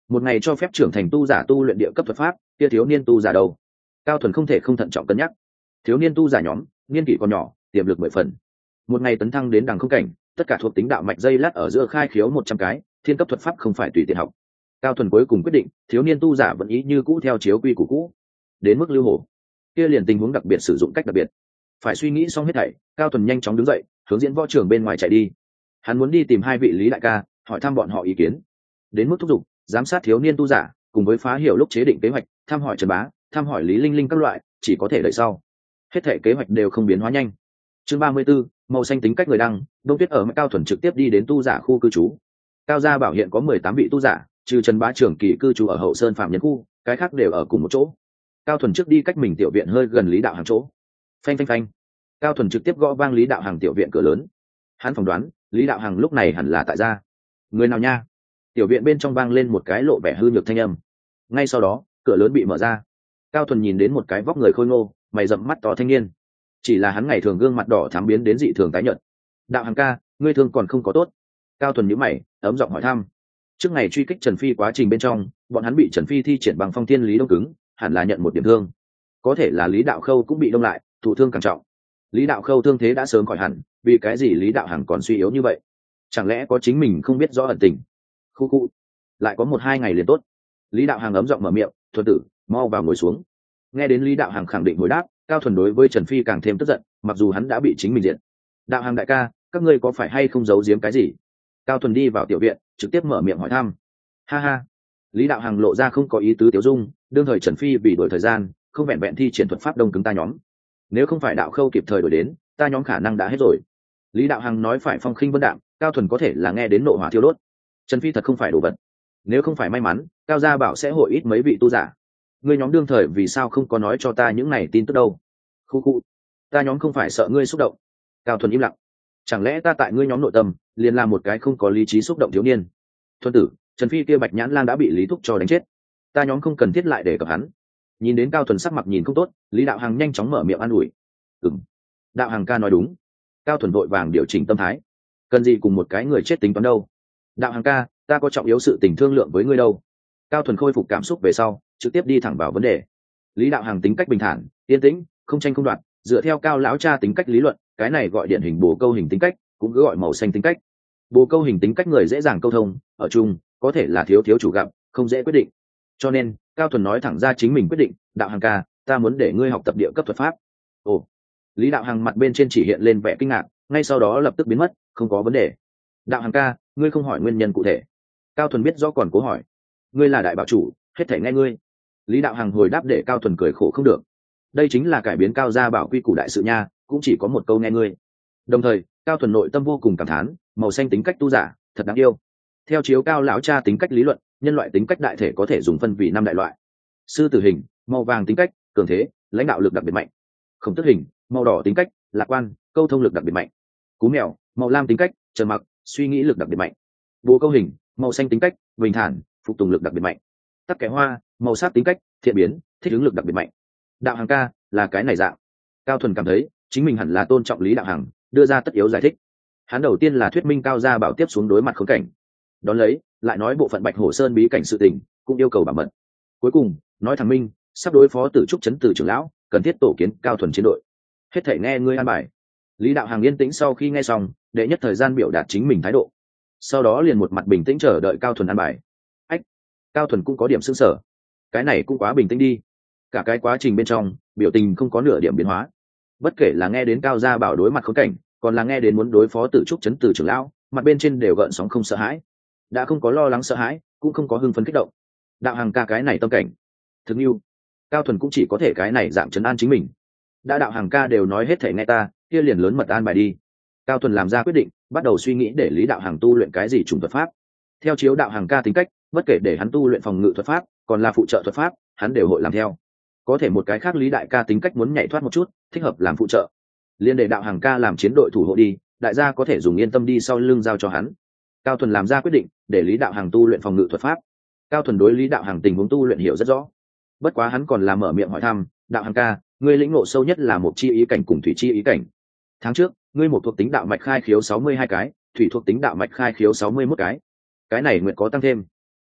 một ngày cho phép trưởng thành tu giả tu luyện địa cấp thuật pháp, kia thiếu niên tu giả đâu? Cao Thuần không thể không thận trọng cân nhắc. Thiếu niên tu giả nhóm niên kỷ còn nhỏ, tiềm lực mười phần, một ngày tấn thăng đến đằng không cảnh, tất cả thuộc tính đạo mạch dây lát ở giữa khai khiếu một trăm cái, thiên cấp thuật pháp không phải tùy tiện học. Cao Thuần cuối cùng quyết định, thiếu niên tu giả vẫn ý như cũ theo chiếu quy củ cũ, đến mức lưu hổ kia liền tình huống đặc biệt sử dụng cách đặc biệt. Phải suy nghĩ xong hết thảy, Cao Thuần nhanh chóng đứng dậy, hướng diễn võ trường bên ngoài chạy đi. Hắn muốn đi tìm hai vị lý đại ca, hỏi thăm bọn họ ý kiến, đến mức thúc giục giám sát thiếu niên tu giả, cùng với phá hiểu lúc chế định kế hoạch, thăm hỏi Trần Bá, thăm hỏi Lý Linh Linh các loại, chỉ có thể đợi sau. Hết thảy kế hoạch đều không biến hóa nhanh. Chương ba mươi 34, màu xanh tính cách người đăng, Đông Tuyết ở Mạc Cao Thuần trực tiếp đi đến tu giả khu cư trú. Cao gia bảo hiện có mười tám vị tu giả, trừ Trần Bá trưởng kỳ cư trú ở Hậu Sơn Phạm Nhân khu, cái khác đều ở cùng một chỗ. Cao Thuần trước đi cách mình tiểu viện hơi gần Lý Đạo Hàng chỗ. Phanh phanh phanh. Cao Thuần trực tiếp gõ vang Lý Đạo Hàng tiểu viện cửa lớn. Hắn phỏng đoán, Lý Đạo Hàng lúc này hẳn là tại gia. Người nào nha? Tiểu viện bên trong vang lên một cái lộ vẻ hư nhược thanh âm. Ngay sau đó, cửa lớn bị mở ra. Cao Thuần nhìn đến một cái vóc người khôi ngô, mày rậm mắt to thanh niên. Chỉ là hắn ngày thường gương mặt đỏ thắm biến đến dị thường tái nhợt. Đạo Hàng ca, ngươi thương còn không có tốt. Cao Thuần nhíu mày, ấm giọng hỏi thăm. Trước ngày truy kích Trần Phi quá trình bên trong, bọn hắn bị Trần Phi thi triển bằng phong thiên lý đông cứng, hẳn là nhận một điểm thương. Có thể là Lý Đạo Khâu cũng bị đông lại, thụ thương càng trọng. Lý Đạo Khâu thương thế đã sớm khỏi hẳn, vì cái gì Lý Đạo Hằng còn suy yếu như vậy? Chẳng lẽ có chính mình không biết rõ ẩn tình? Khu khu, lại có một hai ngày liền tốt. Lý Đạo Hằng ấm giọng mở miệng, "Thuần tử, mau vào ngồi xuống." Nghe đến Lý Đạo Hằng khẳng định hồi đáp, Cao Thuần đối với Trần Phi càng thêm tức giận, mặc dù hắn đã bị chính mình diện. "Đạo Hằng đại ca, các ngươi có phải hay không giấu giếm cái gì?" Cao Thuần đi vào tiểu viện, trực tiếp mở miệng hỏi thăm. "Ha ha." Lý Đạo Hằng lộ ra không có ý tứ tiểu dung, đương thời Trần Phi vì đổi thời gian, không vẹn vẹn thi triển thuật pháp đông cứng ta nhóm. Nếu không phải Đạo Khâu kịp thời đổi đến, ta nhóm khả năng đã hết rồi. Lý Đạo Hằng nói phải phong khinh vân đạm, Cao Thuần có thể là nghe đến nộ hỏa thiêu đốt. Trần Phi thật không phải đồ vật. Nếu không phải may mắn, Cao gia bảo sẽ hội ít mấy vị tu giả. Ngươi nhóm đương thời vì sao không có nói cho ta những này tin tức đâu? Khu khu, ta nhóm không phải sợ ngươi xúc động. Cao Thuần im lặng. Chẳng lẽ ta tại ngươi nhóm nội tâm liền là một cái không có lý trí xúc động thiếu niên? Thuần tử, Trần Phi kia Bạch Nhãn Lang đã bị Lý Thúc cho đánh chết, ta nhóm không cần thiết lại để cập hắn. Nhìn đến Cao Thuần sắc mặt nhìn không tốt, Lý Đạo Hằng nhanh chóng mở miệng an ủi. Ừm, Đạo Hằng ca nói đúng. Cao Thuần vội vàng điều chỉnh tâm thái. Cần gì cùng một cái người chết tính toán đâu? Đạo Hằng ca, ta có trọng yếu sự tình thương lượng với ngươi đâu. Cao Thuần khôi phục cảm xúc về sau, trực tiếp đi thẳng vào vấn đề. Lý Đạo Hằng tính cách bình thản, yên tĩnh, không tranh không đoạt, dựa theo Cao lão cha tính cách lý luận, cái này gọi điển hình bồ câu hình tính cách, cũng cứ gọi màu xanh tính cách. Bồ câu hình tính cách người dễ dàng câu thông, ở chung, có thể là thiếu thiếu chủ gặp, không dễ quyết định. Cho nên, Cao Thuần nói thẳng ra chính mình quyết định, "Đạo Hằng ca, ta muốn để ngươi học tập địa cấp thuật pháp." Ồ. Lý Đạo Hằng mặt bên trên chỉ hiện lên vẻ kinh ngạc, ngay sau đó lập tức biến mất, không có vấn đề. "Đạo Hằng ca, ngươi không hỏi nguyên nhân cụ thể." Cao Thuần biết rõ còn cố hỏi. "Ngươi là đại bảo chủ, hết thảy nghe ngươi." Lý Đạo Hằng hồi đáp để Cao Thuần cười khổ không được. Đây chính là cải biến Cao gia bảo quy củ đại sự nha, cũng chỉ có một câu nghe ngươi. Đồng thời, Cao Thuần nội tâm vô cùng cảm thán, màu xanh tính cách tu giả, thật đáng yêu. Theo chiếu Cao lão cha tính cách lý luận, nhân loại tính cách đại thể có thể dùng phân vì năm đại loại. Sư tử hình, màu vàng tính cách, cường thế, lãnh đạo lực đặc biệt mạnh. Khổng tước hình, màu đỏ tính cách, lạc quan, câu thông lực đặc biệt mạnh. Cú mèo, màu lam tính cách, trầm mặc, suy nghĩ lực đặc biệt mạnh. Bồ câu hình, màu xanh tính cách, bình thản, phục tùng lực đặc biệt mạnh. Tắc kẻ hoa, màu sắc tính cách, thiện biến, thích ứng lực đặc biệt mạnh. Đạo Hằng ca, là cái này dạng. Cao Thuần cảm thấy chính mình hẳn là tôn trọng Lý Đạo Hằng, đưa ra tất yếu giải thích. Hắn đầu tiên là thuyết minh Cao gia bảo tiếp xuống đối mặt khốn cảnh, đón lấy lại nói bộ phận Bạch Hổ Sơn bí cảnh sự tình, cũng yêu cầu bảo mật. Cuối cùng nói thẳng minh sắp đối phó Tử Trúc Trấn Tử trưởng lão, cần thiết tổ kiến Cao Thuần chiến đội. Hết thảy nghe ngươi an bài. Lý Đạo Hằng yên tĩnh sau khi nghe xong, đệ nhất thời gian biểu đạt chính mình thái độ, sau đó liền một mặt bình tĩnh chờ đợi Cao Thuần an bài. Ách, Cao Thuần cũng có điểm sững sờ. Cái này cũng quá bình tĩnh đi. Cả cái quá trình bên trong, biểu tình không có nửa điểm biến hóa. Bất kể là nghe đến Cao gia bảo đối mặt khốn cảnh, còn là nghe đến muốn đối phó Tử Trúc Trấn Tử trưởng lão, mặt bên trên đều gợn sóng không sợ hãi. Đã không có lo lắng sợ hãi, cũng không có hưng phấn kích động. Đạo Hằng ca cái này tâm cảnh thực yêu. Cao Thuần cũng chỉ có thể cái này dạng trấn an chính mình. Đã Đạo Hằng ca đều nói hết thể nghe ta, kia liền lớn mật an bài đi. Cao Thuần làm ra quyết định, bắt đầu suy nghĩ để Lý Đạo Hằng tu luyện cái gì chủng thuật pháp. Theo chiếu Đạo Hằng ca tính cách, bất kể để hắn tu luyện phòng ngự thuật pháp, còn là phụ trợ thuật pháp, hắn đều hội làm theo. Có thể một cái khác Lý đại ca tính cách muốn nhảy thoát một chút, thích hợp làm phụ trợ, liên để Đạo Hằng ca làm chiến đội thủ hộ đi, đại gia có thể dùng yên tâm đi sau lưng giao cho hắn. Cao Thuần làm ra quyết định để Lý Đạo Hằng tu luyện phòng ngự thuật pháp. Cao Thuần đối Lý Đạo Hằng tình huống tu luyện hiểu rất rõ, bất quá hắn còn làm mở miệng hỏi thăm, "Đạo Hằng ca, ngươi lĩnh ngộ sâu nhất là một chi ý cảnh cùng thủy chi ý cảnh. Tháng trước ngươi một thuộc tính đạo mạch khai khiếu sáu mươi hai cái, thủy thuộc tính đạo mạch khai khiếu sáu mươi mốt cái, cái này nguyện có tăng thêm."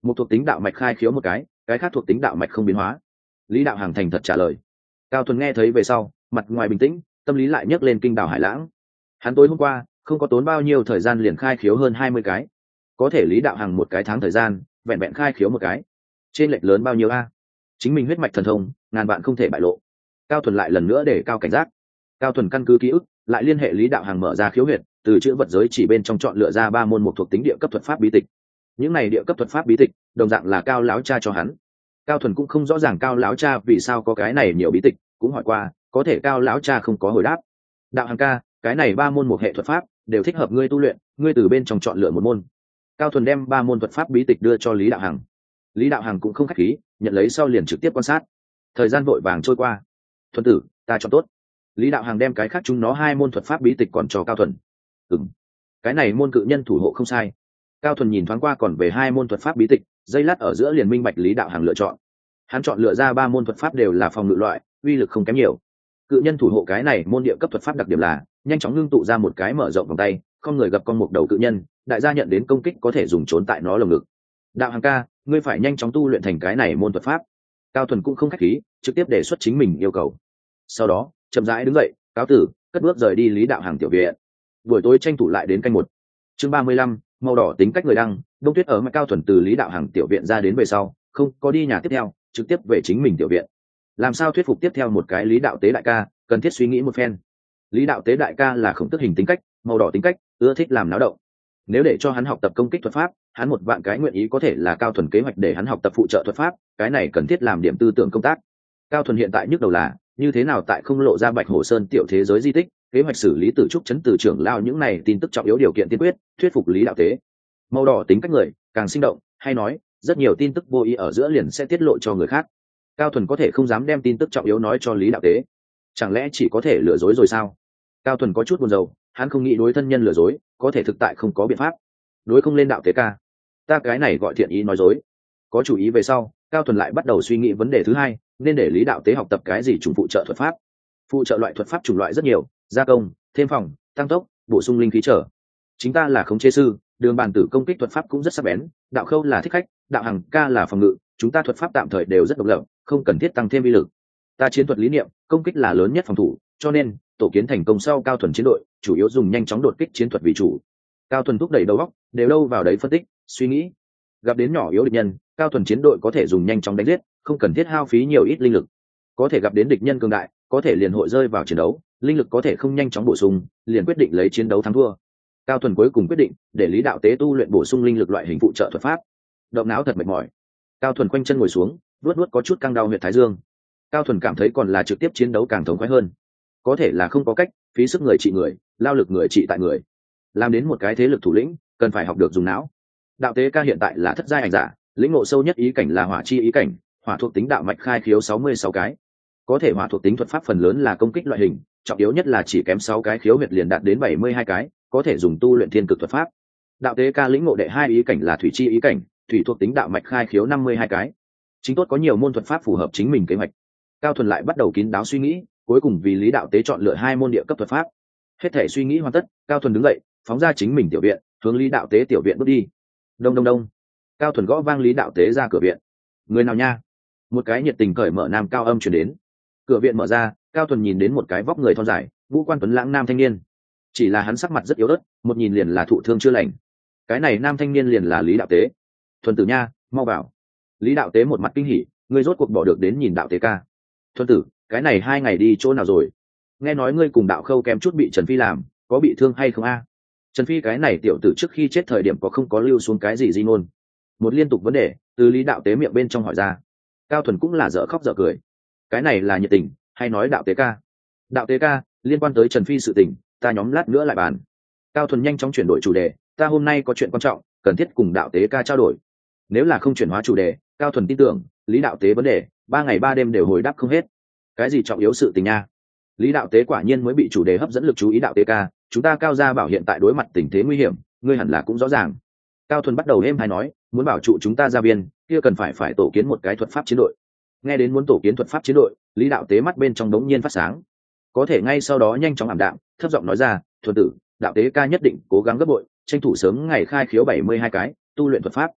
một thuộc tính đạo mạch khai khiếu một cái, cái khác thuộc tính đạo mạch không biến hóa. Lý đạo hàng thành thật trả lời. Cao Thuần nghe thấy về sau, mặt ngoài bình tĩnh, tâm lý lại nhấc lên kinh đảo hải lãng. Hắn tối hôm qua không có tốn bao nhiêu thời gian liền khai khiếu hơn hai mươi cái, có thể Lý đạo hàng một cái tháng thời gian vẹn vẹn khai khiếu một cái, trên lệch lớn bao nhiêu a? Chính mình huyết mạch thần thông ngàn vạn không thể bại lộ. Cao Thuần lại lần nữa để cao cảnh giác. Cao Thuần căn cứ ký ức lại liên hệ Lý đạo hàng mở ra khiếu huyệt, từ chữ vật giới chỉ bên trong chọn lựa ra ba môn một thuộc tính địa cấp thuật pháp bí tịch. Những này địa cấp thuật pháp bí tịch đồng dạng là Cao lão cha cho hắn. Cao Thuần cũng không rõ ràng Cao lão cha vì sao có cái này nhiều bí tịch, cũng hỏi qua, có thể Cao lão cha không có hồi đáp. Đạo hàng ca, cái này ba môn một hệ thuật pháp đều thích hợp ngươi tu luyện, ngươi từ bên trong chọn lựa một môn. Cao Thuần đem ba môn thuật pháp bí tịch đưa cho Lý đạo hàng. Lý đạo hàng cũng không khách khí, nhận lấy sau liền trực tiếp quan sát. Thời gian vội vàng trôi qua. Thuần tử, ta chọn tốt. Lý đạo hàng đem cái khác chúng nó hai môn thuật pháp bí tịch còn cho Cao Thuần. Ừm, cái này môn cự nhân thủ hộ không sai. Cao Thuần nhìn thoáng qua còn về hai môn thuật pháp bí tịch, giây lát ở giữa liền minh bạch Lý đạo hàng lựa chọn. Hắn chọn lựa ra ba môn thuật pháp đều là phòng ngự loại, uy lực không kém nhiều. Cự nhân thủ hộ cái này môn địa cấp thuật pháp đặc điểm là nhanh chóng ngưng tụ ra một cái mở rộng vòng tay, không người gặp con một đầu cự nhân, đại gia nhận đến công kích có thể dùng trốn tại nó lồng ngực. Đạo hàng ca, ngươi phải nhanh chóng tu luyện thành cái này môn thuật pháp. Cao Thuần cũng không khách khí, trực tiếp đề xuất chính mình yêu cầu. Sau đó chậm rãi đứng dậy, cáo tử, cất bước rời đi Lý đạo hàng tiểu viện. Buổi tối tranh thủ lại đến canh một. Chương ba mươi lăm, màu đỏ tính cách người đăng. Đông Tuyết ở mặt Cao Thuần từ Lý đạo hàng tiểu viện ra đến về sau, không có đi nhà tiếp theo, trực tiếp về chính mình tiểu viện. Làm sao thuyết phục tiếp theo một cái Lý đạo tế đại ca, cần thiết suy nghĩ một phen. Lý đạo tế đại ca là khổng tức hình tính cách, màu đỏ tính cách, ưa thích làm náo động. Nếu để cho hắn học tập công kích thuật pháp, hắn một vạn cái nguyện ý có thể là Cao Thuần kế hoạch để hắn học tập phụ trợ thuật pháp, cái này cần thiết làm điểm tư tưởng công tác. Cao Thuần hiện tại nhức đầu là như thế nào tại không lộ ra Bạch Hổ Sơn tiểu thế giới di tích, kế hoạch xử lý Tử Trúc trấn từ trưởng lao những này tin tức trọng yếu điều kiện tiên quyết, thuyết phục Lý đạo tế. Màu đỏ tính cách người càng sinh động, hay nói rất nhiều tin tức vô ý ở giữa liền sẽ tiết lộ cho người khác. Cao Thuần có thể không dám đem tin tức trọng yếu nói cho Lý đạo tế, chẳng lẽ chỉ có thể lừa dối rồi sao? Cao Thuần có chút buồn rầu, hắn không nghĩ đối thân nhân lừa dối, có thể thực tại không có biện pháp. Đối không lên đạo tế ca, ta cái này gọi thiện ý nói dối. Có chủ ý về sau, Cao Thuần lại bắt đầu suy nghĩ vấn đề thứ hai, nên để Lý đạo tế học tập cái gì chủng phụ trợ thuật pháp. Phụ trợ loại thuật pháp chủng loại rất nhiều, gia công, thêm phòng, tăng tốc, bổ sung linh khí trở. Chính ta là khống chế sư, đường bàn tử công kích thuật pháp cũng rất sắc bén, đạo khâu là thích khách, đạo hằng ca là phòng ngự, chúng ta thuật pháp tạm thời đều rất độc lập, không cần thiết tăng thêm uy lực. Ta chiến thuật lý niệm, công kích là lớn nhất phòng thủ, cho nên tổ kiến thành công sau Cao Thuần chiến đội chủ yếu dùng nhanh chóng đột kích chiến thuật vì chủ. Cao Thuần thúc đẩy đầu óc, đều đâu vào đấy phân tích, suy nghĩ. Gặp đến nhỏ yếu địch nhân, Cao Thuần chiến đội có thể dùng nhanh chóng đánh giết, không cần thiết hao phí nhiều ít linh lực. Có thể gặp đến địch nhân cường đại, có thể liền hội rơi vào chiến đấu, linh lực có thể không nhanh chóng bổ sung, liền quyết định lấy chiến đấu thắng thua. Cao Thuần cuối cùng quyết định để Lý đạo tế tu luyện bổ sung linh lực loại hình phụ trợ thuật pháp. Động não thật mệt mỏi. Cao Thuần quanh chân ngồi xuống, luốt luốt có chút căng đau huyệt thái dương. Cao Thuần cảm thấy còn là trực tiếp chiến đấu càng thống khoái hơn. Có thể là không có cách, phí sức người trị người, lao lực người trị tại người. Làm đến một cái thế lực thủ lĩnh, cần phải học được dùng não. Đạo tế ca hiện tại là thất giai ảnh giả, lĩnh ngộ sâu nhất ý cảnh là hỏa chi ý cảnh, hỏa thuộc tính đạo mạch khai khiếu sáu mươi sáu cái. Có thể hỏa thuộc tính thuật pháp phần lớn là công kích loại hình, trọng yếu nhất là chỉ kém sáu cái khiếu huyệt liền đạt đến bảy mươi hai cái, có thể dùng tu luyện thiên cực thuật pháp. Đạo tế ca lĩnh ngộ đệ hai ý cảnh là thủy chi ý cảnh, thủy thuộc tính đạo mạch khai khiếu năm mươi hai cái. Chính tốt có nhiều môn thuật pháp phù hợp chính mình kế hoạch. Cao Thuần lại bắt đầu kín đáo suy nghĩ, cuối cùng vì Lý đạo tế chọn lựa hai môn địa cấp thuật pháp. Hết thể suy nghĩ hoàn tất, Cao Thuần đứng dậy, phóng ra chính mình tiểu viện, hướng Lý đạo tế tiểu viện bước đi. Đông đông đông. Cao Thuần gõ vang Lý đạo tế ra cửa viện. Người nào nha? Một cái nhiệt tình cởi mở nam cao âm truyền đến. Cửa viện mở ra, Cao Thuần nhìn đến một cái vóc người thon dài, ngũ quan tuấn lãng nam thanh niên. Chỉ là hắn sắc mặt rất yếu ớt, một nhìn liền là thụ thương chưa lành. Cái này nam thanh niên liền là Lý đạo tế. Thuần tử nha, mau vào. Lý đạo tế một mặt kinh hỉ, ngươi rốt cuộc bỏ được đến nhìn đạo tế ca. Thuần tử, cái này hai ngày đi chỗ nào rồi? Nghe nói ngươi cùng đạo khâu kém chút bị Trần Phi làm, có bị thương hay không a? Trần Phi cái này tiểu tử trước khi chết thời điểm có không có lưu xuống cái gì di ngôn? Một liên tục vấn đề từ Lý đạo tế miệng bên trong hỏi ra. Cao Thuần cũng là dở khóc dở cười. Cái này là nhiệt tình hay nói đạo tế ca? Đạo tế ca, liên quan tới Trần Phi sự tình, ta nhóm lát nữa lại bàn. Cao Thuần nhanh chóng chuyển đổi chủ đề, ta hôm nay có chuyện quan trọng cần thiết cùng đạo tế ca trao đổi. Nếu là không chuyển hóa chủ đề, Cao Thuần tin tưởng Lý đạo tế vấn đề ba ngày ba đêm đều hồi đáp không hết. Cái gì trọng yếu sự tình nha? Lý đạo tế quả nhiên mới bị chủ đề hấp dẫn lực chú ý. Đạo tế ca, chúng ta Cao gia bảo hiện tại đối mặt tình thế nguy hiểm, ngươi hẳn là cũng rõ ràng. Cao Thuần bắt đầu êm hay nói, muốn bảo trụ chúng ta gia viên, kia cần phải phải tổ kiến một cái thuật pháp chiến đội. Nghe đến muốn tổ kiến thuật pháp chiến đội, Lý đạo tế mắt bên trong đống nhiên phát sáng. Có thể ngay sau đó nhanh chóng ảm đạm, thấp giọng nói ra, Thuần tử, đạo tế ca nhất định cố gắng gấp bội, tranh thủ sớm ngày khai khiếu bảy mươi hai cái, tu luyện thuật pháp.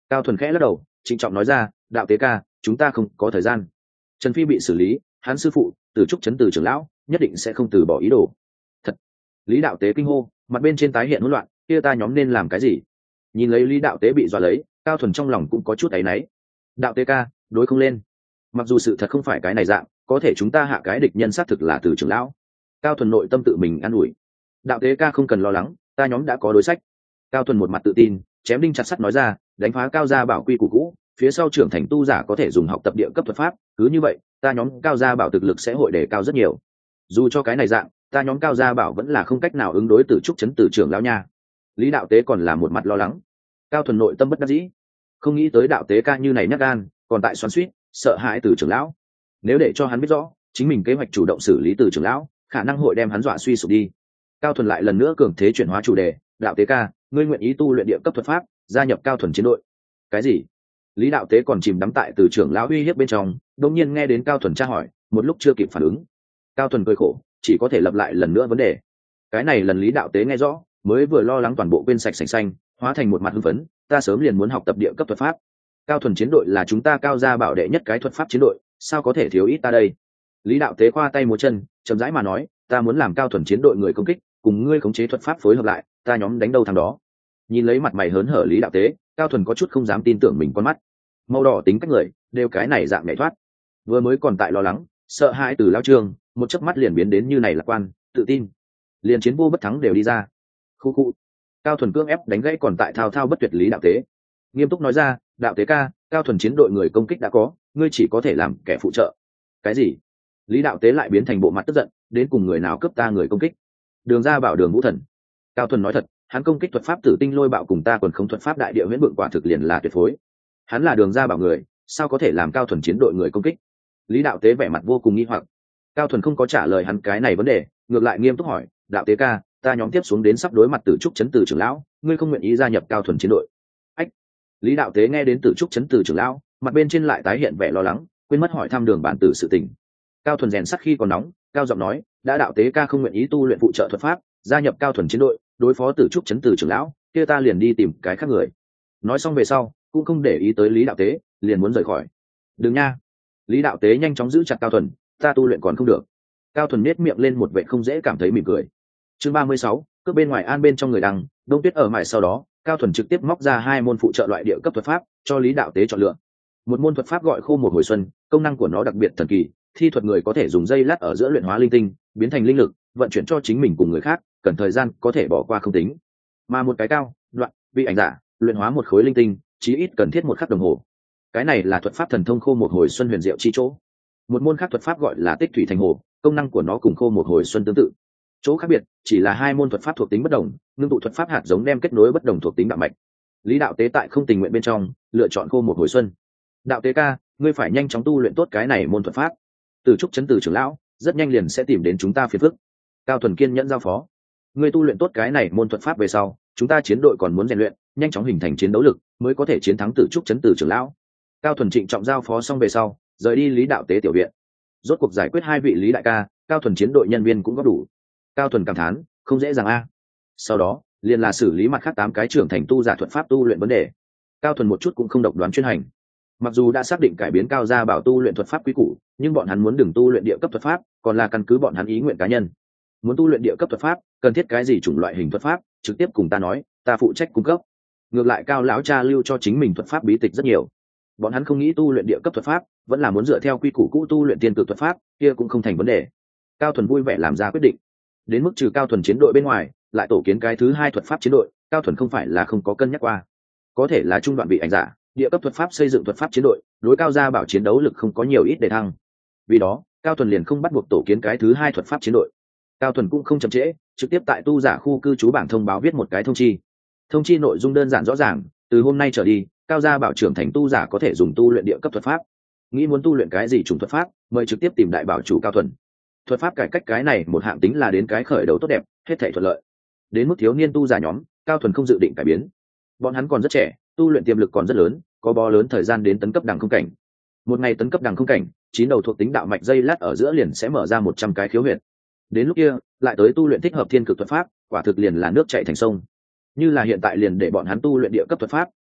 Cao Thuần khẽ lắc đầu, trịnh trọng nói ra, đạo tế ca, chúng ta không có thời gian. Trần Phi bị xử lý, hắn sư phụ Từ Trúc Chấn Từ trưởng lão nhất định sẽ không từ bỏ ý đồ. Thật. Lý đạo tế kinh hô, mặt bên trên tái hiện hỗn loạn, kia ta nhóm nên làm cái gì? Nhìn lấy Lý đạo tế bị dọa lấy, Cao Thuần trong lòng cũng có chút áy náy. Đạo tế ca, đối không lên. Mặc dù sự thật không phải cái này dạng, có thể chúng ta hạ cái địch nhân xác thực là Từ trưởng lão. Cao Thuần nội tâm tự mình an ủi. Đạo tế ca không cần lo lắng, ta nhóm đã có đối sách. Cao Thuần một mặt tự tin, chém đinh chặt sắt nói ra, đánh phá Cao gia bảo quy củ cũ, phía sau trưởng thành tu giả có thể dùng học tập địa cấp thuật pháp, cứ như vậy ta nhóm Cao gia bảo thực lực sẽ hội đề cao rất nhiều. Dù cho cái này dạng, ta nhóm Cao gia bảo vẫn là không cách nào ứng đối Từ Trúc Chấn Từ trưởng lão nha. Lý đạo tế còn là một mặt lo lắng. Cao Thuần nội tâm bất đắc dĩ, không nghĩ tới đạo tế ca như này nhát gan, còn tại xoắn xuýt, sợ hãi Từ trưởng lão. Nếu để cho hắn biết rõ chính mình kế hoạch chủ động xử lý Từ trưởng lão, khả năng hội đem hắn dọa suy sụp đi. Cao Thuần lại lần nữa cường thế chuyển hóa chủ đề, đạo tế ca, ngươi nguyện ý tu luyện địa cấp thuật pháp, gia nhập Cao Thuần chiến đội. Cái gì? Lý đạo tế còn chìm đắm tại Từ trưởng lão uy hiếp bên trong, đột nhiên nghe đến Cao Thuần tra hỏi, một lúc chưa kịp phản ứng. Cao Thuần cười khổ, chỉ có thể lặp lại lần nữa vấn đề. Cái này lần Lý đạo tế nghe rõ, mới vừa lo lắng toàn bộ quên sạch sành xanh, hóa thành một mặt hưng phấn, ta sớm liền muốn học tập địa cấp thuật pháp. Cao Thuần chiến đội là chúng ta Cao gia bảo đệ nhất cái thuật pháp chiến đội, sao có thể thiếu ít ta đây? Lý đạo tế khoa tay múa chân, chậm rãi mà nói, ta muốn làm Cao Thuần chiến đội người công kích, cùng ngươi khống chế thuật pháp phối hợp lại, ta nhóm đánh đâu thằng đó. Nhìn lấy mặt mày hớn hở Lý đạo tế, Cao Thuần có chút không dám tin tưởng mình con mắt. Màu đỏ tính cách người, đều cái này dạng nhảy thoát. Vừa mới còn tại lo lắng, sợ hãi Từ lão Trương, một chớp mắt liền biến đến như này lạc quan, tự tin. Liền chiến vô bất thắng đều đi ra. Khu khu. Cao Thuần cương ép đánh gãy còn tại thao thao bất tuyệt Lý đạo tế. Nghiêm túc nói ra, đạo tế ca, Cao Thuần chiến đội người công kích đã có, ngươi chỉ có thể làm kẻ phụ trợ. Cái gì? Lý đạo tế lại biến thành bộ mặt tức giận, đến cùng người nào cướp ta người công kích? Đường ra bảo Đường Vũ Thần. Cao Thuần nói thật, hắn công kích thuật pháp Tử Tinh Lôi Bạo cùng ta còn không thuật pháp Đại Địa Huyễn Vượng quả thực liền là tuyệt phối. Hắn là Đường ra bảo người, sao có thể làm Cao Thuần chiến đội người công kích? Lý đạo tế vẻ mặt vô cùng nghi hoặc. Cao Thuần không có trả lời hắn cái này vấn đề, ngược lại nghiêm túc hỏi, đạo tế ca, ta nhóm tiếp xuống đến sắp đối mặt Tử Trúc Chấn Từ trưởng lão, ngươi không nguyện ý gia nhập Cao Thuần chiến đội? Ách. Lý đạo tế nghe đến Tử Trúc Chấn Từ trưởng lão, mặt bên trên lại tái hiện vẻ lo lắng, quên mất hỏi thăm Đường bản tử sự tình. Cao Thuần rèn sắt khi còn nóng, cao giọng nói, đã đạo tế ca không nguyện ý tu luyện phụ trợ thuật pháp, gia nhập Cao Thuần chiến đội, đối phó Tử Trúc Chấn Từ trưởng lão, kia ta liền đi tìm cái khác người. Nói xong về sau, cũng không để ý tới Lý đạo tế, liền muốn rời khỏi. Đừng nha. Lý đạo tế nhanh chóng giữ chặt Cao Thuần, ta tu luyện còn không được. Cao Thuần nhếch miệng lên một vẻ không dễ cảm thấy mỉm cười. Chương ba mươi sáu, cướp bên ngoài an bên trong người đăng, Đông Tuyết ở mải sau đó, Cao Thuần trực tiếp móc ra hai môn phụ trợ loại địa cấp thuật pháp, cho Lý đạo tế chọn lựa. Một môn thuật pháp gọi Khô Một Hồi Xuân, công năng của nó đặc biệt thần kỳ, thi thuật người có thể dùng dây lát ở giữa luyện hóa linh tinh, biến thành linh lực, vận chuyển cho chính mình cùng người khác, cần thời gian có thể bỏ qua không tính. Mà một cái cao, đoạn, vị ảnh giả, luyện hóa một khối linh tinh, chí ít cần thiết một khắc đồng hồ. Cái này là thuật pháp thần thông Khô Một Hồi Xuân huyền diệu chi chỗ. Một môn khác thuật pháp gọi là Tích Thủy Thành Hồ, công năng của nó cùng Khô Một Hồi Xuân tương tự. Chỗ khác biệt chỉ là hai môn thuật pháp thuộc tính bất đồng, ngưng tụ thuật pháp hạt giống đem kết nối bất đồng thuộc tính đạo mạch. Lý đạo tế tại không tình nguyện bên trong, lựa chọn Khô Một Hồi Xuân. Đạo tế ca, ngươi phải nhanh chóng tu luyện tốt cái này môn thuật pháp. Từ Trúc Chấn Từ trưởng lão, rất nhanh liền sẽ tìm đến chúng ta phiền phức. Cao Thuần kiên nhẫn giao phó. Ngươi tu luyện tốt cái này môn thuật pháp về sau, chúng ta chiến đội còn muốn rèn luyện, nhanh chóng hình thành chiến đấu lực, mới có thể chiến thắng Từ Trúc Chấn Từ trưởng lão. Cao Thuần trịnh trọng giao phó xong về sau, rời đi Lý đạo tế tiểu viện. Rốt cuộc giải quyết hai vị Lý đại ca, Cao Thuần chiến đội nhân viên cũng có đủ. Cao Thuần cảm thán, không dễ dàng a. Sau đó, liền là xử lý mặt khác tám cái trưởng thành tu giả thuật pháp tu luyện vấn đề. Cao Thuần một chút cũng không độc đoán chuyên hành. Mặc dù đã xác định cải biến Cao gia bảo tu luyện thuật pháp quý củ, nhưng bọn hắn muốn đừng tu luyện địa cấp thuật pháp, còn là căn cứ bọn hắn ý nguyện cá nhân. Muốn tu luyện địa cấp thuật pháp, cần thiết cái gì chủng loại hình thuật pháp, trực tiếp cùng ta nói, ta phụ trách cung cấp. Ngược lại Cao lão cha lưu cho chính mình thuật pháp bí tịch rất nhiều. Bọn hắn không nghĩ tu luyện địa cấp thuật pháp, vẫn là muốn dựa theo quy củ cũ tu luyện tiên cực thuật pháp, kia cũng không thành vấn đề. Cao Thuần vui vẻ làm ra quyết định. Đến mức trừ Cao Thuần chiến đội bên ngoài, lại tổ kiến cái thứ hai thuật pháp chiến đội, Cao Thuần không phải là không có cân nhắc qua. Có thể là trung đoạn vị ảnh giả, địa cấp thuật pháp xây dựng thuật pháp chiến đội, đối Cao gia bảo chiến đấu lực không có nhiều ít để thăng. Vì đó, Cao Thuần liền không bắt buộc tổ kiến cái thứ hai thuật pháp chiến đội. Cao Thuần cũng không chậm trễ, trực tiếp tại tu giả khu cư trú bảng thông báo viết một cái thông chi. Thông chi nội dung đơn giản rõ ràng, từ hôm nay trở đi, Cao gia bảo trưởng thành tu giả có thể dùng tu luyện địa cấp thuật pháp. Nghĩ muốn tu luyện cái gì chủng thuật pháp, mời trực tiếp tìm đại bảo chủ Cao Thuần. Thuật pháp cải cách cái này một hạng tính là đến cái khởi đầu tốt đẹp, hết thảy thuận lợi. Đến mức thiếu niên tu giả nhóm, Cao Thuần không dự định cải biến. Bọn hắn còn rất trẻ, tu luyện tiềm lực còn rất lớn, có bó lớn thời gian đến tấn cấp đằng không cảnh. Một ngày tấn cấp đằng không cảnh, chín đầu thuộc tính đạo mạch dây lát ở giữa liền sẽ mở ra một trăm cái khiếu huyệt. Đến lúc kia, lại tới tu luyện thích hợp thiên cực thuật pháp, quả thực liền là nước chảy thành sông. Như là hiện tại liền để bọn hắn tu luyện địa cấp thuật pháp,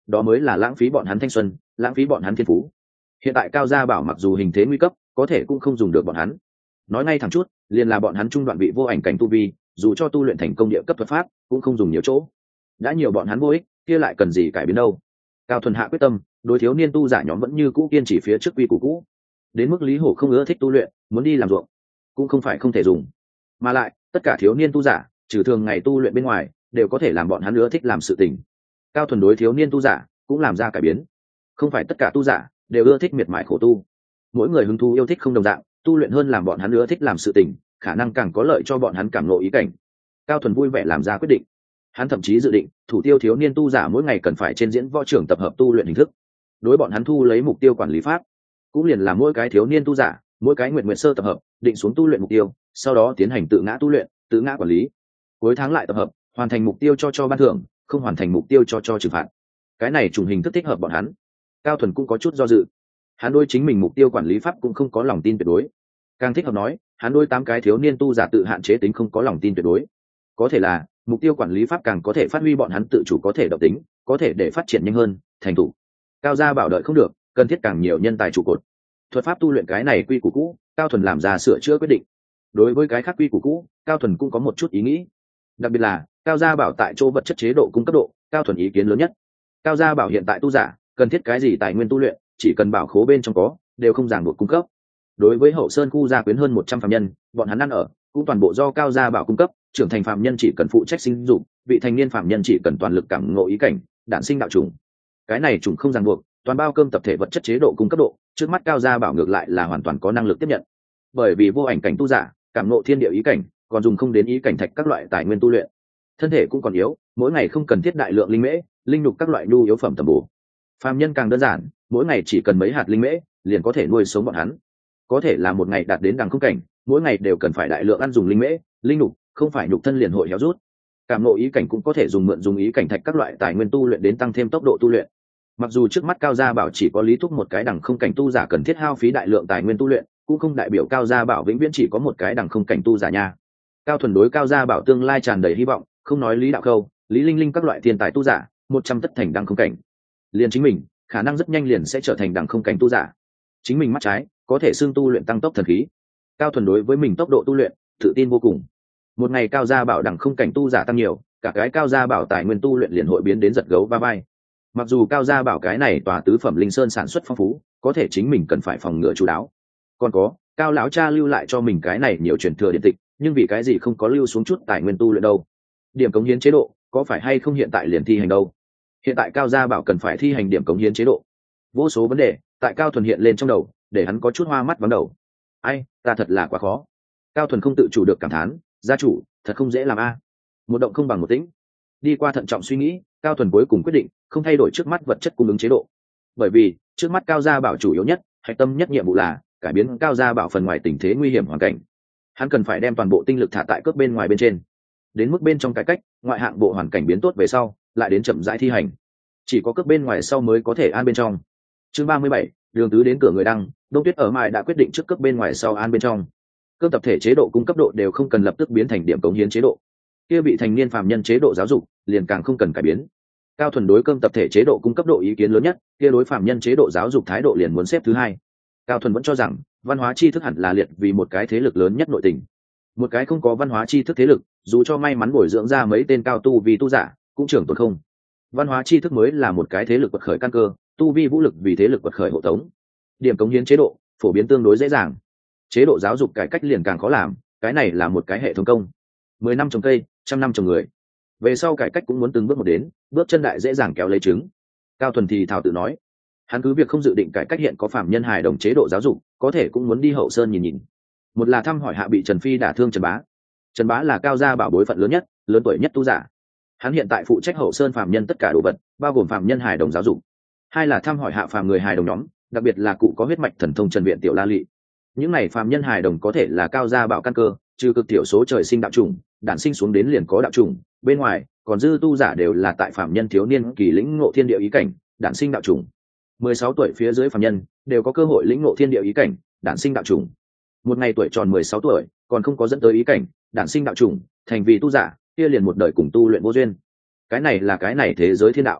đó mới là lãng phí bọn hắn thanh xuân, lãng phí bọn hắn thiên phú. Hiện tại Cao Gia Bảo mặc dù hình thế nguy cấp, có thể cũng không dùng được bọn hắn. Nói ngay thẳng chút, liền là bọn hắn trung đoạn vị vô ảnh cảnh tu vi, dù cho tu luyện thành công địa cấp thuật pháp, cũng không dùng nhiều chỗ. Đã nhiều bọn hắn vô ích, kia lại cần gì cải biến đâu. Cao Thuần hạ quyết tâm, đối thiếu niên tu giả nhóm vẫn như cũ kiên trì phía trước quy củ cũ. Đến mức Lý Hổ không ưa thích tu luyện, muốn đi làm ruộng, cũng không phải không thể dùng. Mà lại, tất cả thiếu niên tu giả, trừ thường ngày tu luyện bên ngoài, đều có thể làm bọn hắn ưa thích làm sự tình. Cao Thuần đối thiếu niên tu giả cũng làm ra cải biến. Không phải tất cả tu giả đều ưa thích miệt mài khổ tu. Mỗi người hứng thú yêu thích không đồng dạng, tu luyện hơn làm bọn hắn ưa thích làm sự tình, khả năng càng có lợi cho bọn hắn cảm ngộ ý cảnh. Cao Thuần vui vẻ làm ra quyết định. Hắn thậm chí dự định, thủ tiêu thiếu niên tu giả mỗi ngày cần phải trên diễn võ trường tập hợp tu luyện hình thức. Đối bọn hắn thu lấy mục tiêu quản lý pháp, cũng liền là mỗi cái thiếu niên tu giả, mỗi cái nguyện nguyện sơ tập hợp, định xuống tu luyện mục tiêu, sau đó tiến hành tự ngã tu luyện, tự ngã quản lý. Cuối tháng lại tập hợp, hoàn thành mục tiêu cho cho ban thưởng, không hoàn thành mục tiêu cho cho trừng phạt. Cái này trùng hình thức thích hợp bọn hắn. Cao Thuần cũng có chút do dự. Hắn đối chính mình mục tiêu quản lý pháp cũng không có lòng tin tuyệt đối. Càng thích hợp nói, hắn đối tám cái thiếu niên tu giả tự hạn chế tính không có lòng tin tuyệt đối. Có thể là mục tiêu quản lý pháp càng có thể phát huy bọn hắn tự chủ có thể động tính, có thể để phát triển nhanh hơn, thành thủ. Cao Gia Bảo đợi không được, cần thiết càng nhiều nhân tài trụ cột. Thuật pháp tu luyện cái này quy củ cũ, Cao Thuần làm ra sửa chữa quyết định. Đối với cái khác quy củ cũ, Cao Thuần cũng có một chút ý nghĩ. Đặc biệt là Cao Gia Bảo tại chỗ vật chất chế độ cung cấp độ, Cao Thuần ý kiến lớn nhất. Cao Gia Bảo hiện tại tu giả cần thiết cái gì tài nguyên tu luyện, chỉ cần bảo khố bên trong có, đều không ràng buộc cung cấp. Đối với Hậu Sơn khu gia quyến hơn một trăm phạm nhân, bọn hắn ăn ở cũng toàn bộ do Cao Gia Bảo cung cấp, trưởng thành phạm nhân chỉ cần phụ trách sinh dụng, vị thành niên phạm nhân chỉ cần toàn lực cảm ngộ ý cảnh, đản sinh đạo trùng. Cái này trùng không ràng buộc, toàn bao cơm tập thể vật chất chế độ cung cấp độ, trước mắt Cao Gia Bảo ngược lại là hoàn toàn có năng lực tiếp nhận. Bởi vì vô ảnh cảnh tu giả, cảm ngộ thiên địa ý cảnh, còn dùng không đến ý cảnh thạch các loại tài nguyên tu luyện. Thân thể cũng còn yếu, mỗi ngày không cần thiết đại lượng linh mễ, linh nhục các loại nhu yếu phẩm tầm bổ. Phàm nhân càng đơn giản, mỗi ngày chỉ cần mấy hạt linh mễ, liền có thể nuôi sống bọn hắn. Có thể là một ngày đạt đến đẳng không cảnh, mỗi ngày đều cần phải đại lượng ăn dùng linh mễ, linh nhục, không phải nhục thân liền hội héo rút. Cảm ngộ ý cảnh cũng có thể dùng mượn dùng ý cảnh thạch các loại tài nguyên tu luyện đến tăng thêm tốc độ tu luyện. Mặc dù trước mắt Cao Gia Bảo chỉ có Lý Thúc một cái đẳng không cảnh tu giả cần thiết hao phí đại lượng tài nguyên tu luyện, cũng không đại biểu Cao Gia Bảo vĩnh viễn chỉ có một cái đẳng không cảnh tu giả nha. Cao Thuần đối Cao Gia Bảo tương lai tràn đầy hy vọng, không nói Lý Đạo Khâu, Lý Linh Linh các loại thiên tài tu giả, một trăm tất thành đẳng không cảnh. Liền chính mình, khả năng rất nhanh liền sẽ trở thành đẳng không cảnh tu giả. Chính mình mắt trái, có thể xương tu luyện tăng tốc thần khí. Cao Thuần đối với mình tốc độ tu luyện, tự tin vô cùng. Một ngày Cao Gia Bảo đẳng không cảnh tu giả tăng nhiều, cả cái Cao Gia Bảo tài nguyên tu luyện liền hội biến đến giật gấu va vai. Mặc dù Cao Gia Bảo cái này tòa tứ phẩm linh sơn sản xuất phong phú, có thể chính mình cần phải phòng ngừa chú đáo. Còn có, Cao lão cha lưu lại cho mình cái này nhiều truyền thừa điện tịch, nhưng vì cái gì không có lưu xuống chút tài nguyên tu luyện đâu? Điểm cống hiến chế độ, có phải hay không hiện tại liền thi hành đâu? Hiện tại Cao Gia Bảo cần phải thi hành điểm cống hiến chế độ. Vô số vấn đề tại Cao Thuần hiện lên trong đầu, để hắn có chút hoa mắt vắng đầu. Ai, ta thật là quá khó. Cao Thuần không tự chủ được cảm thán, gia chủ, thật không dễ làm a. Một động không bằng một tĩnh. Đi qua thận trọng suy nghĩ, Cao Thuần cuối cùng quyết định không thay đổi trước mắt vật chất cung ứng chế độ. Bởi vì trước mắt Cao Gia Bảo chủ yếu nhất, hạch tâm nhất nhiệm vụ là cải biến Cao Gia Bảo phần ngoài tình thế nguy hiểm hoàn cảnh. Hắn cần phải đem toàn bộ tinh lực thả tại cước bên ngoài bên trên. Đến mức bên trong cải cách, ngoại hạng bộ hoàn cảnh biến tốt về sau, lại đến chậm rãi thi hành. Chỉ có cước bên ngoài sau mới có thể an bên trong. Chương ba mươi bảy, đường tứ đến cửa người đăng, Đông Tuyết ở mại đã quyết định trước cước bên ngoài sau an bên trong. Cước tập thể chế độ cung cấp độ đều không cần lập tức biến thành điểm cống hiến chế độ. Kia bị thành niên phàm nhân chế độ giáo dục, liền càng không cần cải biến. Cao Thuần đối cơm tập thể chế độ cung cấp độ ý kiến lớn nhất, kia đối phàm nhân chế độ giáo dục thái độ liền muốn xếp thứ hai. Cao Thuần vẫn cho rằng văn hóa tri thức hẳn là liệt vì một cái thế lực lớn nhất nội tình. Một cái không có văn hóa tri thức thế lực, dù cho may mắn bồi dưỡng ra mấy tên cao tu vì tu giả, cũng trưởng tồn không. Văn hóa tri thức mới là một cái thế lực quật khởi căn cơ, tu vi vũ lực vì thế lực quật khởi hộ tống. Điểm cống hiến chế độ phổ biến tương đối dễ dàng, chế độ giáo dục cải cách liền càng khó làm, cái này là một cái hệ thống công. Mười năm trồng cây, trăm năm trồng người. Về sau cải cách cũng muốn từng bước một đến, bước chân đại dễ dàng kéo lấy trứng. Cao Thuần thì thảo tự nói, hắn cứ việc không dự định cải cách hiện có phạm nhân hài đồng chế độ giáo dục, có thể cũng muốn đi Hậu Sơn nhìn nhìn. Một là thăm hỏi hạ bị Trần Phi đả thương Trần Bá. Trần Bá là Cao Gia Bảo bối phận lớn nhất, lớn tuổi nhất tu giả. Hắn hiện tại phụ trách Hậu Sơn phạm nhân tất cả đồ vật, bao gồm phạm nhân hài đồng giáo dục. Hai là thăm hỏi hạ phàm người hài đồng nhóm, đặc biệt là cụ có huyết mạch thần thông Trần Viện Tiểu La Lị. Những này phàm nhân hài đồng có thể là Cao Gia Bảo căn cơ, trừ cực thiểu số trời sinh đạo chủng, đản sinh xuống đến liền có đạo chủng, bên ngoài còn dư tu giả đều là tại phàm nhân thiếu niên kỳ lĩnh ngộ thiên địa ý cảnh, đản sinh đạo chủng. Mười sáu tuổi phía dưới phàm nhân đều có cơ hội lĩnh ngộ thiên địa ý cảnh, đản sinh đạo chủng. Một ngày tuổi tròn mười sáu tuổi, còn không có dẫn tới ý cảnh, đản sinh đạo chủng, thành vì tu giả, kia liền một đời cùng tu luyện vô duyên. Cái này là cái này thế giới thiên đạo.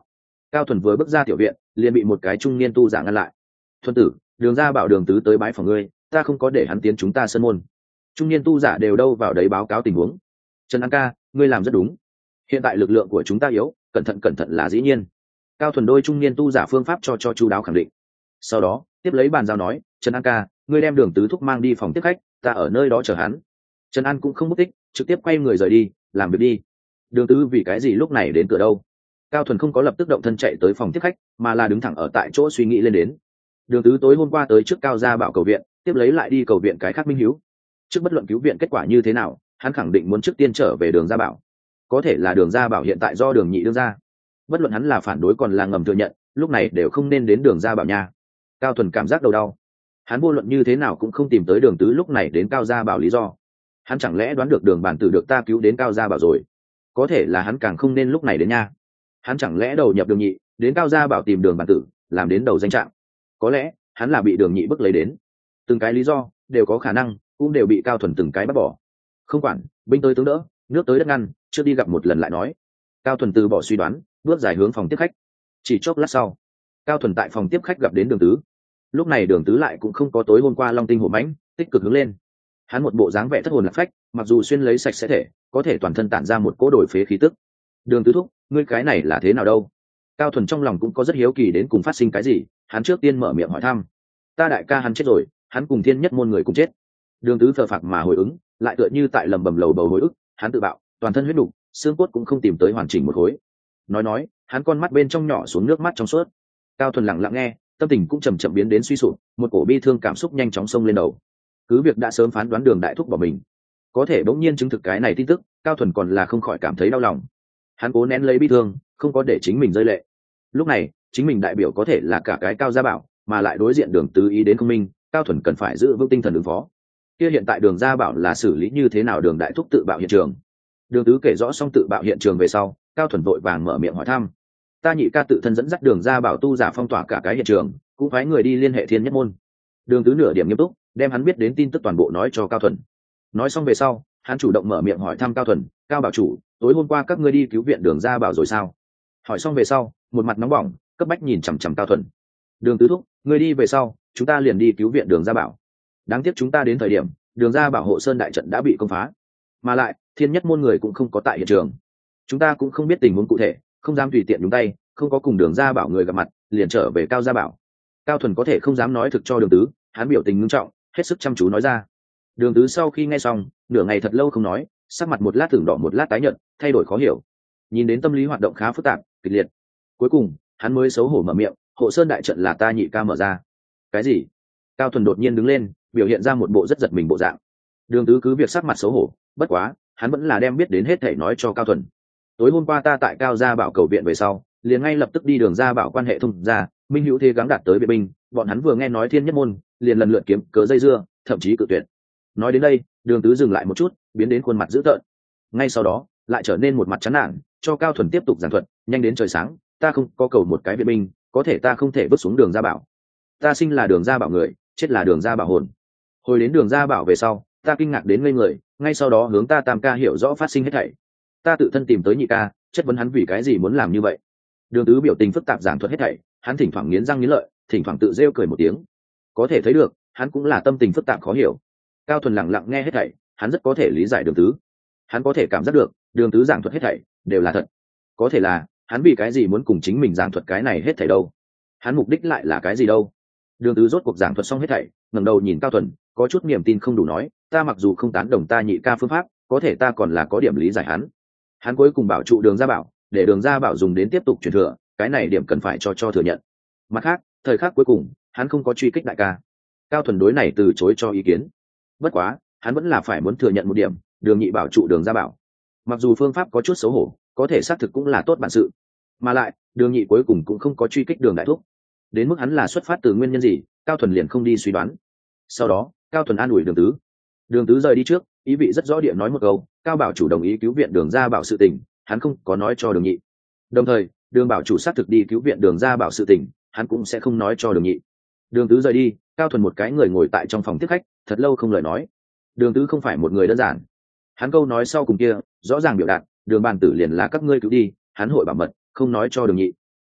Cao Thuần vừa bước ra tiểu viện liền bị một cái trung niên tu giả ngăn lại. Thuần tử, Đường Gia Bảo Đường tứ tới bái phòng ngươi, ta không có để hắn tiến chúng ta sân môn. Trung niên tu giả đều đâu vào đấy báo cáo tình huống. Trần An ca, ngươi làm rất đúng, hiện tại lực lượng của chúng ta yếu, cẩn thận cẩn thận là dĩ nhiên. Cao Thuần đôi trung niên tu giả phương pháp cho cho chu đáo khẳng định. Sau đó tiếp lấy bàn giao nói, Trần An ca, ngươi đem Đường tứ thúc mang đi phòng tiếp khách, ta ở nơi đó chờ hắn. Trần An cũng không mất tích, trực tiếp quay người rời đi, làm việc đi. Đường tứ vì cái gì lúc này đến cửa đâu? Cao Thuần không có lập tức động thân chạy tới phòng tiếp khách, mà là đứng thẳng ở tại chỗ suy nghĩ lên đến. Đường tứ tối hôm qua tới trước Cao Gia Bảo cầu viện, tiếp lấy lại đi cầu viện cái khác minh hiếu. Trước bất luận cứu viện kết quả như thế nào, hắn khẳng định muốn trước tiên trở về Đường Gia Bảo. Có thể là Đường Gia Bảo hiện tại do Đường Nhị đương ra, bất luận hắn là phản đối còn là ngầm thừa nhận, lúc này đều không nên đến Đường Gia Bảo nha. Cao Thuần cảm giác đầu đau, hắn vô luận như thế nào cũng không tìm tới Đường tứ lúc này đến Cao Gia Bảo lý do. Hắn chẳng lẽ đoán được Đường bản tử được ta cứu đến Cao Gia Bảo rồi? Có thể là hắn càng không nên lúc này đến nha. Hắn chẳng lẽ đầu nhập Đường Nhị đến Cao Gia Bảo tìm Đường bản tử, làm đến đầu danh trạng? Có lẽ hắn là bị Đường Nhị bức lấy đến. Từng cái lý do đều có khả năng, cũng đều bị Cao Thuần từng cái bắt bỏ. Không quản, binh tới tướng đỡ, nước tới đất ngăn, chưa đi gặp một lần lại nói. Cao Thuần từ bỏ suy đoán, bước dài hướng phòng tiếp khách. Chỉ chốc lát sau, Cao Thuần tại phòng tiếp khách gặp đến Đường tứ. Lúc này Đường tứ lại cũng không có tối hôm qua long tinh hổ mãnh, tích cực hướng lên. Hắn một bộ dáng vẻ thất hồn lạc phách, mặc dù xuyên lấy sạch sẽ thể, có thể toàn thân tản ra một cỗ đổi phế khí tức. Đường tứ thúc, ngươi cái này là thế nào đâu? Cao Thuần trong lòng cũng có rất hiếu kỳ đến cùng phát sinh cái gì, hắn trước tiên mở miệng hỏi thăm. Ta đại ca hắn chết rồi, hắn cùng thiên nhất môn người cùng chết. Đường tứ phờ phạc mà hồi ứng, lại tựa như tại lầm bầm lầu bầu hồi ức, hắn tự bạo, toàn thân huyết đủ, xương cốt cũng không tìm tới hoàn chỉnh một khối. Nói nói, hắn con mắt bên trong nhỏ xuống nước mắt trong suốt. Cao Thuần lặng lặng nghe, tâm tình cũng chậm chậm biến đến suy sụp, một cổ bi thương cảm xúc nhanh chóng xông lên đầu. Cứ việc đã sớm phán đoán Đường đại thúc bỏ mình, có thể bỗng nhiên chứng thực cái này tin tức, Cao Thuần còn là không khỏi cảm thấy đau lòng. Hắn cố nén lấy bi thương, không có để chính mình rơi lệ. Lúc này chính mình đại biểu có thể là cả cái Cao Gia Bảo, mà lại đối diện Đường tứ ý đến không minh, Cao Thuần cần phải giữ vững tinh thần ứng phó. Kia hiện tại Đường Gia Bảo là xử lý như thế nào Đường đại thúc tự bạo hiện trường? Đường tứ kể rõ xong tự bạo hiện trường về sau, Cao Thuần vội vàng mở miệng hỏi thăm. Ta nhị ca tự thân dẫn dắt Đường Gia Bảo tu giả phong tỏa cả cái hiện trường, cũng phái người đi liên hệ thiên nhất môn. Đường tứ nửa điểm nghiêm túc, đem hắn biết đến tin tức toàn bộ nói cho Cao Thuần. Nói xong về sau, hắn chủ động mở miệng hỏi thăm Cao Thuần, Cao Bảo chủ, tối hôm qua các ngươi đi cứu viện Đường Gia Bảo rồi sao? Hỏi xong về sau, một mặt nóng bỏng, cấp bách nhìn chằm chằm Cao Thuần. Đường tứ thúc, ngươi đi về sau, chúng ta liền đi cứu viện Đường Gia Bảo. Đáng tiếc chúng ta đến thời điểm, Đường Gia Bảo hộ sơn đại trận đã bị công phá, mà lại thiên nhất môn người cũng không có tại hiện trường. Chúng ta cũng không biết tình huống cụ thể, không dám tùy tiện nhúng tay, không có cùng Đường Gia Bảo người gặp mặt, liền trở về Cao Gia Bảo. Cao Thuần có thể không dám nói thực cho Đường tứ, hắn biểu tình nghiêm trọng, hết sức chăm chú nói ra. Đường tứ sau khi nghe xong, nửa ngày thật lâu không nói, sắc mặt một lát tưởng đỏ một lát tái nhợt, thay đổi khó hiểu. Nhìn đến tâm lý hoạt động khá phức tạp, kịch liệt. Cuối cùng, hắn mới xấu hổ mở miệng, hộ sơn đại trận là ta nhị ca mở ra. Cái gì? Cao Thuần đột nhiên đứng lên, biểu hiện ra một bộ rất giật mình bộ dạng. Đường tứ cứ việc sắc mặt xấu hổ, bất quá hắn vẫn là đem biết đến hết thảy nói cho Cao Thuần. Tối hôm qua ta tại Cao Gia Bảo cầu viện về sau, liền ngay lập tức đi Đường Gia Bảo quan hệ thông ra, minh hữu thế gắng đạt tới vệ binh, bọn hắn vừa nghe nói thiên nhất môn, liền lần lượt kiếm cớ dây dưa, thậm chí cự tuyệt. Nói đến đây, Đường tứ dừng lại một chút, biến đến khuôn mặt dữ tợn. Ngay sau đó, lại trở nên một mặt chán nản, cho Cao Thuần tiếp tục giảng thuật, nhanh đến trời sáng, ta không có cầu một cái vệ binh, có thể ta không thể bước xuống Đường Gia Bảo. Ta sinh là Đường Gia Bảo người, chết là Đường Gia Bảo hồn. Hồi đến Đường Gia Bảo về sau, ta kinh ngạc đến ngây người, ngay sau đó hướng ta tam ca hiểu rõ phát sinh hết thảy. Ta tự thân tìm tới nhị ca, chất vấn hắn vì cái gì muốn làm như vậy. Đường tứ biểu tình phức tạp giảng thuật hết thảy, hắn thỉnh thoảng nghiến răng nghiến lợi, thỉnh thoảng tự rêu cười một tiếng. Có thể thấy được, hắn cũng là tâm tình phức tạp khó hiểu. Cao Thuần lặng lặng nghe hết thảy, hắn rất có thể lý giải Đường tứ. Hắn có thể cảm giác được, Đường tứ giảng thuật hết thảy đều là thật. Có thể là, hắn vì cái gì muốn cùng chính mình giảng thuật cái này hết thảy đâu? Hắn mục đích lại là cái gì đâu? Đường tứ rốt cuộc giảng thuật xong hết thảy, ngẩng đầu nhìn Cao Thuần, có chút niềm tin không đủ nói, ta mặc dù không tán đồng ta nhị ca phương pháp, có thể ta còn là có điểm lý giải hắn. Hắn cuối cùng bảo trụ Đường Gia Bảo, để Đường Gia Bảo dùng đến tiếp tục truyền thừa, cái này điểm cần phải cho cho thừa nhận. Mặt khác, thời khắc cuối cùng, hắn không có truy kích đại ca. Cao Thuần đối này từ chối cho ý kiến. Bất quá, hắn vẫn là phải muốn thừa nhận một điểm, Đường Nhị bảo trụ Đường Gia Bảo. Mặc dù phương pháp có chút xấu hổ, có thể xác thực cũng là tốt bản sự. Mà lại, Đường Nhị cuối cùng cũng không có truy kích Đường đại thúc. Đến mức hắn là xuất phát từ nguyên nhân gì, Cao Thuần liền không đi suy đoán. Sau đó, Cao Thuần an ủi Đường tứ. Đường tứ rời đi trước, ý vị rất rõ địa nói một câu, Cao bảo chủ đồng ý cứu viện Đường Gia Bảo sự tình, hắn không có nói cho Đường Nhị. Đồng thời, Đường bảo chủ xác thực đi cứu viện Đường Gia Bảo sự tình, hắn cũng sẽ không nói cho Đường Nhị. Đường tứ rời đi, Cao Thuần một cái người ngồi tại trong phòng tiếp khách, thật lâu không lời nói. Đường tứ không phải một người đơn giản. Hắn câu nói sau cùng kia, rõ ràng biểu đạt, Đường bàn tử liền là các ngươi cứu đi, hắn hội bảo mật, không nói cho Đường Nhị.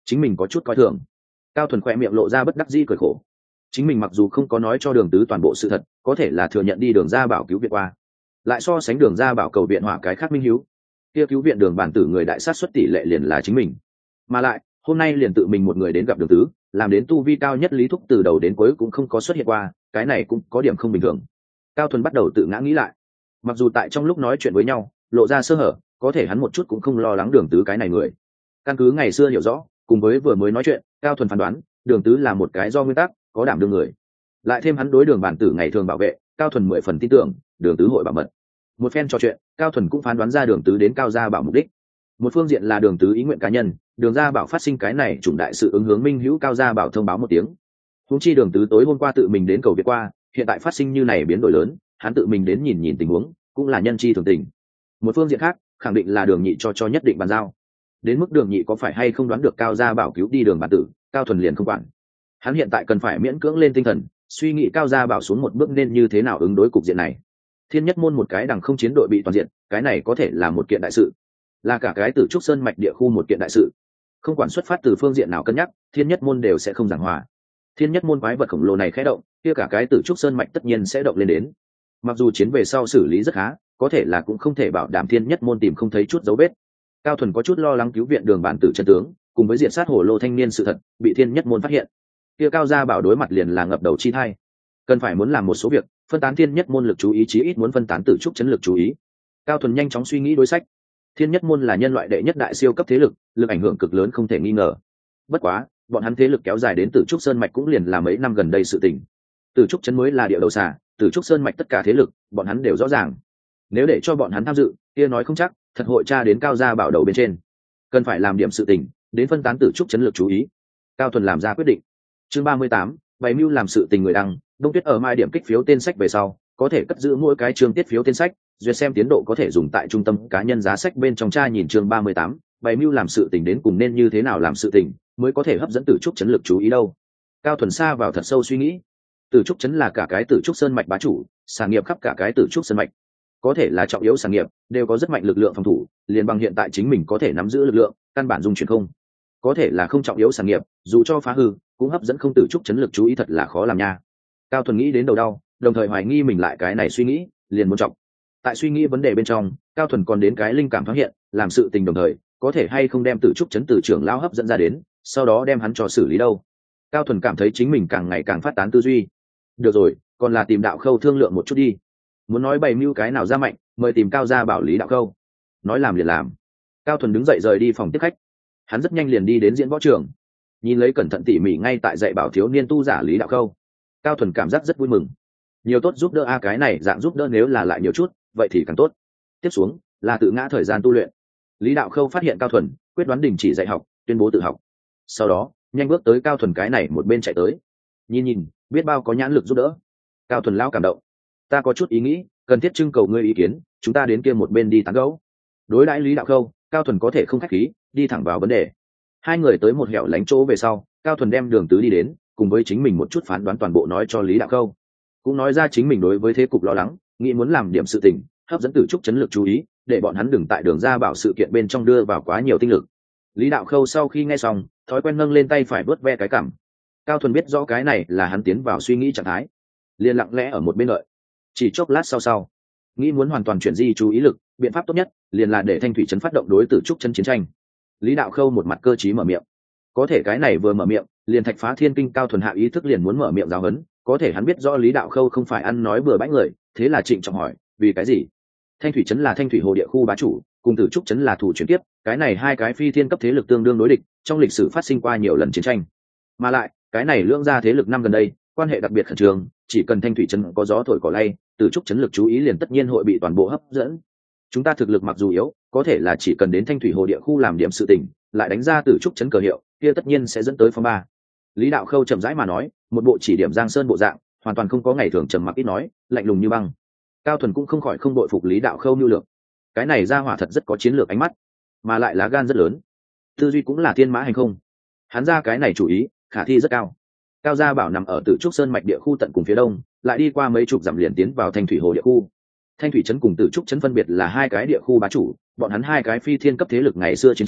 chính mình có chút coi thường. Cao Thuần khỏe miệng lộ ra bất đắc dĩ cười khổ. Chính mình mặc dù không có nói cho Đường Tứ toàn bộ sự thật, có thể là thừa nhận đi Đường Gia Bảo cứu viện qua, lại so sánh Đường Gia Bảo cầu viện hỏa cái khác minh hiếu, kia cứu viện Đường bản tử người đại sát xuất tỷ lệ liền là chính mình. Mà lại hôm nay liền tự mình một người đến gặp Đường Tứ, làm đến tu vi cao nhất Lý Thúc từ đầu đến cuối cũng không có xuất hiện qua, cái này cũng có điểm không bình thường. Cao Thuần bắt đầu tự ngã nghĩ lại, mặc dù tại trong lúc nói chuyện với nhau lộ ra sơ hở, có thể hắn một chút cũng không lo lắng Đường Tứ cái này người. Căn cứ ngày xưa hiểu rõ, cùng với vừa mới nói chuyện, Cao Thuần phán đoán Đường Tứ là một cái do nguyên tắc, có đảm đương người. Lại thêm hắn đối Đường bản tử ngày thường bảo vệ, Cao Thuần mười phần tin tưởng Đường Tứ hội bảo mật. Một phen trò chuyện, Cao Thuần cũng phán đoán ra Đường Tứ đến Cao Gia Bảo mục đích. Một phương diện là Đường Tứ ý nguyện cá nhân, Đường Gia Bảo phát sinh cái này trùng đại sự ứng hướng minh hữu Cao Gia Bảo thông báo một tiếng. Huống chi Đường Tứ tối hôm qua tự mình đến cầu viện qua, hiện tại phát sinh như này biến đổi lớn, hắn tự mình đến nhìn nhìn tình huống, cũng là nhân chi thường tình. Một phương diện khác, khẳng định là Đường Nhị cho cho nhất định bàn giao. Đến mức Đường Nhị có phải hay không đoán được Cao Gia Bảo cứu đi Đường bản tử, Cao Thuần liền không quản. Hắn hiện tại cần phải miễn cưỡng lên tinh thần, suy nghĩ Cao Gia Bảo xuống một bước nên như thế nào ứng đối cục diện này. Thiên Nhất môn một cái đằng không chiến đội bị toàn diện, cái này có thể là một kiện đại sự, là cả cái Tử Trúc Sơn mạch địa khu một kiện đại sự. Không quản xuất phát từ phương diện nào cân nhắc, Thiên Nhất môn đều sẽ không giảng hòa. Thiên Nhất môn quái vật khổng lồ này khẽ động, kia cả cái Tử Trúc Sơn mạch tất nhiên sẽ động lên đến. Mặc dù chiến về sau xử lý rất khá, có thể là cũng không thể bảo đảm Thiên Nhất môn tìm không thấy chút dấu vết. Cao Thuần có chút lo lắng cứu viện Đường bản tử chân tướng, cùng với diện sát hồ lô thanh niên sự thật bị Thiên Nhất môn phát hiện, kia Cao Gia Bảo đối mặt liền là ngập đầu chi thai. Cần phải muốn làm một số việc, phân tán Thiên Nhất môn lực chú ý, chí ít muốn phân tán Tử Trúc chấn lực chú ý. Cao Thuần nhanh chóng suy nghĩ đối sách. Thiên Nhất môn là nhân loại đệ nhất đại siêu cấp thế lực, lực ảnh hưởng cực lớn không thể nghi ngờ. Bất quá, bọn hắn thế lực kéo dài đến Tử Trúc Sơn mạch cũng liền là mấy năm gần đây sự tình. Tử Trúc chấn mới là địa đầu xà, Tử Trúc Sơn mạch tất cả thế lực, bọn hắn đều rõ ràng. Nếu để cho bọn hắn tham dự, kia nói không chắc thật hội tra đến Cao Gia Bảo đầu bên trên. Cần phải làm điểm sự tình, đến phân tán Tử Trúc chấn lực chú ý. Cao Thuần làm ra quyết định. Chương ba mươi tám, bày mưu làm sự tình người đăng, Đông Tuyết ở mai điểm kích phiếu tên sách về sau, có thể cất giữ mỗi cái chương tiết phiếu tên sách, duyệt xem tiến độ có thể dùng tại trung tâm cá nhân giá sách bên trong tra nhìn chương ba mươi tám, bày mưu làm sự tình đến cùng nên như thế nào làm sự tình, mới có thể hấp dẫn Tử Trúc chấn lực chú ý đâu. Cao Thuần xa vào thật sâu suy nghĩ. Tử Trúc chấn là cả cái Tử Trúc Sơn mạch bá chủ, sản nghiệp khắp cả cái Tử Trúc Sơn mạch. Có thể là trọng yếu sản nghiệp, đều có rất mạnh lực lượng phòng thủ, liền bằng hiện tại chính mình có thể nắm giữ lực lượng, căn bản dung chuyển không. Có thể là không trọng yếu sản nghiệp, dù cho phá hư, cũng hấp dẫn không Tử Trúc chấn lực chú ý, thật là khó làm nha. Cao Thuần nghĩ đến đầu đau, đồng thời hoài nghi mình lại cái này suy nghĩ, liền muốn trọng. Tại suy nghĩ vấn đề bên trong, Cao Thuần còn đến cái linh cảm thoáng hiện, làm sự tình đồng thời, có thể hay không đem Tử Trúc chấn từ trưởng lão hấp dẫn ra đến, sau đó đem hắn cho xử lý đâu. Cao Thuần cảm thấy chính mình càng ngày càng phát tán tư duy. Được rồi, còn là tìm Đạo Khâu thương lượng một chút đi. Muốn nói bày mưu cái nào ra mạnh, mời tìm Cao Gia Bảo Lý Đạo Khâu. Nói làm liền làm. Cao Thuần đứng dậy rời đi phòng tiếp khách. Hắn rất nhanh liền đi đến diễn võ trường, nhìn lấy cẩn thận tỉ mỉ ngay tại dạy bảo thiếu niên tu giả Lý Đạo Khâu. Cao Thuần cảm giác rất vui mừng. Nhiều tốt giúp đỡ a, cái này dạng giúp đỡ nếu là lại nhiều chút, vậy thì càng tốt. Tiếp xuống là tự ngã thời gian tu luyện. Lý Đạo Khâu phát hiện Cao Thuần, quyết đoán đình chỉ dạy học, tuyên bố tự học. Sau đó nhanh bước tới Cao Thuần cái này một bên chạy tới, nhìn nhìn biết bao có nhãn lực giúp đỡ. Cao Thuần lao cảm động. Ta có chút ý nghĩ, cần thiết trưng cầu ngươi ý kiến, chúng ta đến kia một bên đi tán gẫu. Đối đãi Lý Đạo Khâu, Cao Thuần có thể không khách khí, đi thẳng vào vấn đề. Hai người tới một hẻo lánh chỗ về sau, Cao Thuần đem Đường Tứ đi đến, cùng với chính mình một chút phán đoán toàn bộ nói cho Lý Đạo Khâu, cũng nói ra chính mình đối với thế cục lo lắng, nghĩ muốn làm điểm sự tình, hấp dẫn Tử Trúc chấn lực chú ý, để bọn hắn đừng tại Đường Gia Bảo sự kiện bên trong đưa vào quá nhiều tinh lực. Lý Đạo Khâu sau khi nghe xong, thói quen nâng lên tay phải vuốt ve cái cằm. Cao Thuần biết rõ cái này là hắn tiến vào suy nghĩ trạng thái, liền lặng lẽ ở một bên đợi. Chỉ chốc lát sau sau, nghĩ muốn hoàn toàn chuyển di chú ý lực, biện pháp tốt nhất liền là để Thanh Thủy trấn phát động đối Tử Trúc chấn chiến tranh. Lý Đạo Khâu một mặt cơ trí mở miệng. Có thể cái này vừa mở miệng, liền Thạch Phá Thiên Kinh Cao Thuần hạ ý thức liền muốn mở miệng giáo huấn. Có thể hắn biết rõ Lý Đạo Khâu không phải ăn nói bừa bãi người, thế là trịnh trọng hỏi, vì cái gì? Thanh Thủy trấn là Thanh Thủy Hồ địa khu bá chủ, cùng Tử Trúc trấn là thủ chuyển tiếp, cái này hai cái phi thiên cấp thế lực tương đương đối địch, trong lịch sử phát sinh qua nhiều lần chiến tranh. Mà lại, cái này lưỡng gia thế lực năm gần đây, quan hệ đặc biệt khẩn trương, chỉ cần Thanh Thủy trấn có gió thổi cỏ lay, Tử Trúc trấn lực chú ý liền tất nhiên hội bị toàn bộ hấp dẫn. Chúng ta thực lực mặc dù yếu, có thể là chỉ cần đến Thanh Thủy Hồ địa khu làm điểm sự tình, lại đánh ra Tử Trúc trấn cờ hiệu, kia tất nhiên sẽ dẫn tới phong ba. Lý Đạo Khâu chậm rãi mà nói, một bộ chỉ điểm Giang Sơn bộ dạng, hoàn toàn không có ngày thường trầm mặc ít nói, lạnh lùng như băng. Cao Thuần cũng không khỏi không đội phục Lý Đạo Khâu nhu lược. Cái này ra hỏa thật rất có chiến lược ánh mắt, mà lại lá gan rất lớn, tư duy cũng là thiên mã hành không. Hắn ra cái này chủ ý, khả thi rất cao. Cao Gia Bảo nằm ở Tử Trúc Sơn mạch địa khu tận cùng phía đông, lại đi qua mấy chục dặm liền tiến vào Thanh Thủy Hồ địa khu. Thanh Thủy trấn cùng Tử Trúc trấn phân biệt là hai cái địa khu bá chủ, bọn hắn hai cái phi thiên cấp thế lực ngày xưa chiến tranh,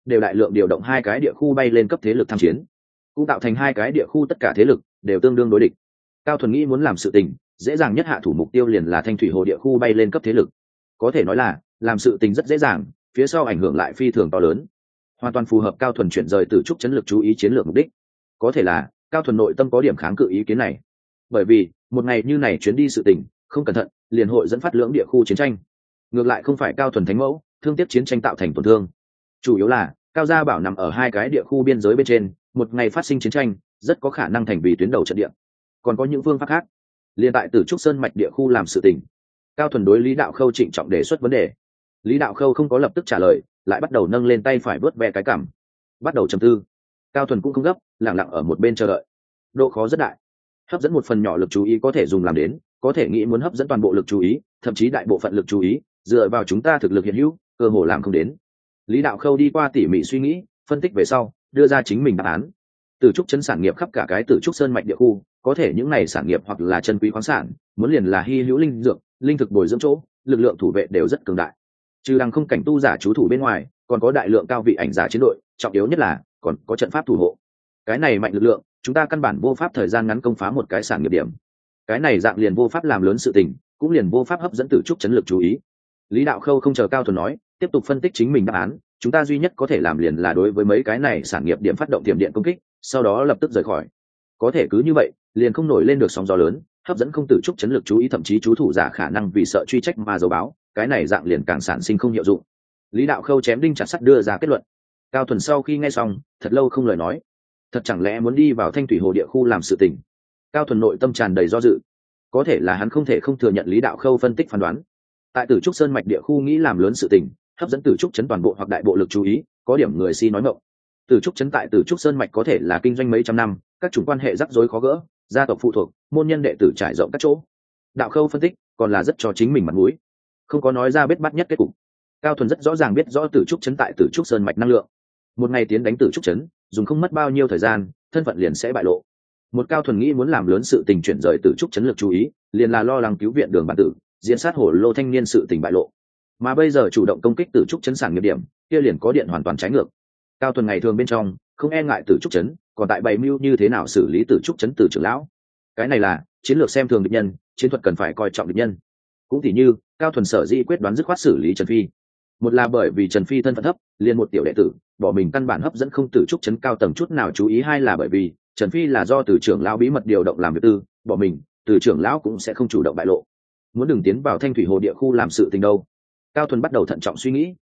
đều đại lượng điều động hai cái địa khu bay lên cấp thế lực tham chiến, cũng tạo thành hai cái địa khu tất cả thế lực đều tương đương đối địch. Cao Thuần nghĩ muốn làm sự tình, dễ dàng nhất hạ thủ mục tiêu liền là thanh thủy hồ địa khu bay lên cấp thế lực. Có thể nói là làm sự tình rất dễ dàng, phía sau ảnh hưởng lại phi thường to lớn, hoàn toàn phù hợp Cao Thuần chuyển rời từ trúc chấn lực chú ý chiến lược mục đích. Có thể là Cao Thuần nội tâm có điểm kháng cự ý kiến này, bởi vì một ngày như này chuyến đi sự tình không cẩn thận liền hội dẫn phát lưỡng địa khu chiến tranh. Ngược lại không phải Cao Thuần thánh mẫu thương tiếc chiến tranh tạo thành tổn thương, chủ yếu là Cao Gia Bảo nằm ở hai cái địa khu biên giới bên trên, một ngày phát sinh chiến tranh rất có khả năng thành vì tuyến đầu trận địa. Còn có những phương pháp khác, liên tại Tử Trúc Sơn mạch địa khu làm sự tình. Cao Thuần đối Lý Đạo Khâu trịnh trọng đề xuất vấn đề. Lý Đạo Khâu không có lập tức trả lời, lại bắt đầu nâng lên tay phải vớt ve cái cằm, bắt đầu trầm tư. Cao Thuần cũng không gấp, lặng lặng ở một bên chờ đợi. Độ khó rất đại, hấp dẫn một phần nhỏ lực chú ý có thể dùng làm đến, có thể nghĩ muốn hấp dẫn toàn bộ lực chú ý, thậm chí đại bộ phận lực chú ý, dựa vào chúng ta thực lực hiện hữu, cơ hội làm không đến. Lý Đạo Khâu đi qua tỉ mỉ suy nghĩ, phân tích về sau, đưa ra chính mình đáp án. Tử trúc chấn sản nghiệp khắp cả cái Tử Trúc Sơn mạch địa khu, có thể những này sản nghiệp hoặc là chân quý khoáng sản, muốn liền là hy hữu linh dược, linh thực bồi dưỡng chỗ, lực lượng thủ vệ đều rất cường đại. Trừ đằng không cảnh tu giả trú thủ bên ngoài, còn có đại lượng cao vị ảnh giả chiến đội, trọng yếu nhất là còn có trận pháp thủ hộ. Cái này mạnh lực lượng, chúng ta căn bản vô pháp thời gian ngắn công phá một cái sản nghiệp điểm. Cái này dạng liền vô pháp làm lớn sự tình, cũng liền vô pháp hấp dẫn Tử trúc chấn lực chú ý. Lý Đạo Khâu không chờ Cao Thuần nói, tiếp tục phân tích chính mình đáp án. Chúng ta duy nhất có thể làm liền là đối với mấy cái này sản nghiệp điểm phát động tiềm điện công kích, sau đó lập tức rời khỏi. Có thể cứ như vậy, liền không nổi lên được sóng gió lớn, hấp dẫn không Tử trúc chấn lực chú ý, thậm chí chú thủ giả khả năng vì sợ truy trách mà dầu báo, cái này dạng liền càng sản sinh không hiệu dụng. Lý Đạo Khâu chém đinh chặt sắt đưa ra kết luận. Cao Thuần sau khi nghe xong, thật lâu không lời nói. Thật chẳng lẽ muốn đi vào Thanh Thủy Hồ địa khu làm sự tình? Cao Thuần nội tâm tràn đầy do dự. Có thể là hắn không thể không thừa nhận Lý Đạo Khâu phân tích phán đoán. Tại Tử Trúc Sơn mạch địa khu nghĩ làm lớn sự tình, hấp dẫn Tử Trúc chấn toàn bộ hoặc đại bộ lực chú ý, có điểm người si nói mộng. Tử Trúc chấn tại Tử Trúc Sơn mạch có thể là kinh doanh mấy trăm năm, các chủng quan hệ rắc rối khó gỡ, gia tộc phụ thuộc, môn nhân đệ tử trải rộng các chỗ. Đạo Khâu phân tích, còn là rất cho chính mình mặt mũi, không có nói ra biết bắt nhất kết cục. Cao Thuần rất rõ ràng biết rõ Tử Trúc chấn tại Tử Trúc Sơn mạch năng lượng, một ngày tiến đánh Tử Trúc chấn, dùng không mất bao nhiêu thời gian, thân phận liền sẽ bại lộ. Một Cao Thuần nghĩ muốn làm lớn sự tình chuyển rời Tử Trúc chấn lực chú ý, liền là lo lắng cứu viện Đường Bản Tử, diễn sát hổ lô thanh niên sự tình bại lộ. Mà bây giờ chủ động công kích Tử Trúc chấn sản nghiệp điểm, kia liền có điện hoàn toàn trái ngược. Cao Thuần ngày thường bên trong không e ngại Tử Trúc chấn, còn tại bày mưu như thế nào xử lý Tử Trúc chấn Tử trưởng lão. Cái này là chiến lược xem thường địch nhân, chiến thuật cần phải coi trọng địch nhân. Cũng tỉ như Cao Thuần sở dĩ quyết đoán dứt khoát xử lý Trần Phi, một là bởi vì Trần Phi thân phận thấp, liền một tiểu đệ tử, bỏ mình căn bản hấp dẫn không Tử Trúc chấn cao tầng chút nào chú ý, hai là bởi vì Trần Phi là do Tử trưởng lão bí mật điều động làm việc tư, bỏ mình, Tử trưởng lão cũng sẽ không chủ động bại lộ. Muốn đừng tiến vào Thanh Thủy Hồ địa khu làm sự tình đâu. Cao Thuần bắt đầu thận trọng suy nghĩ,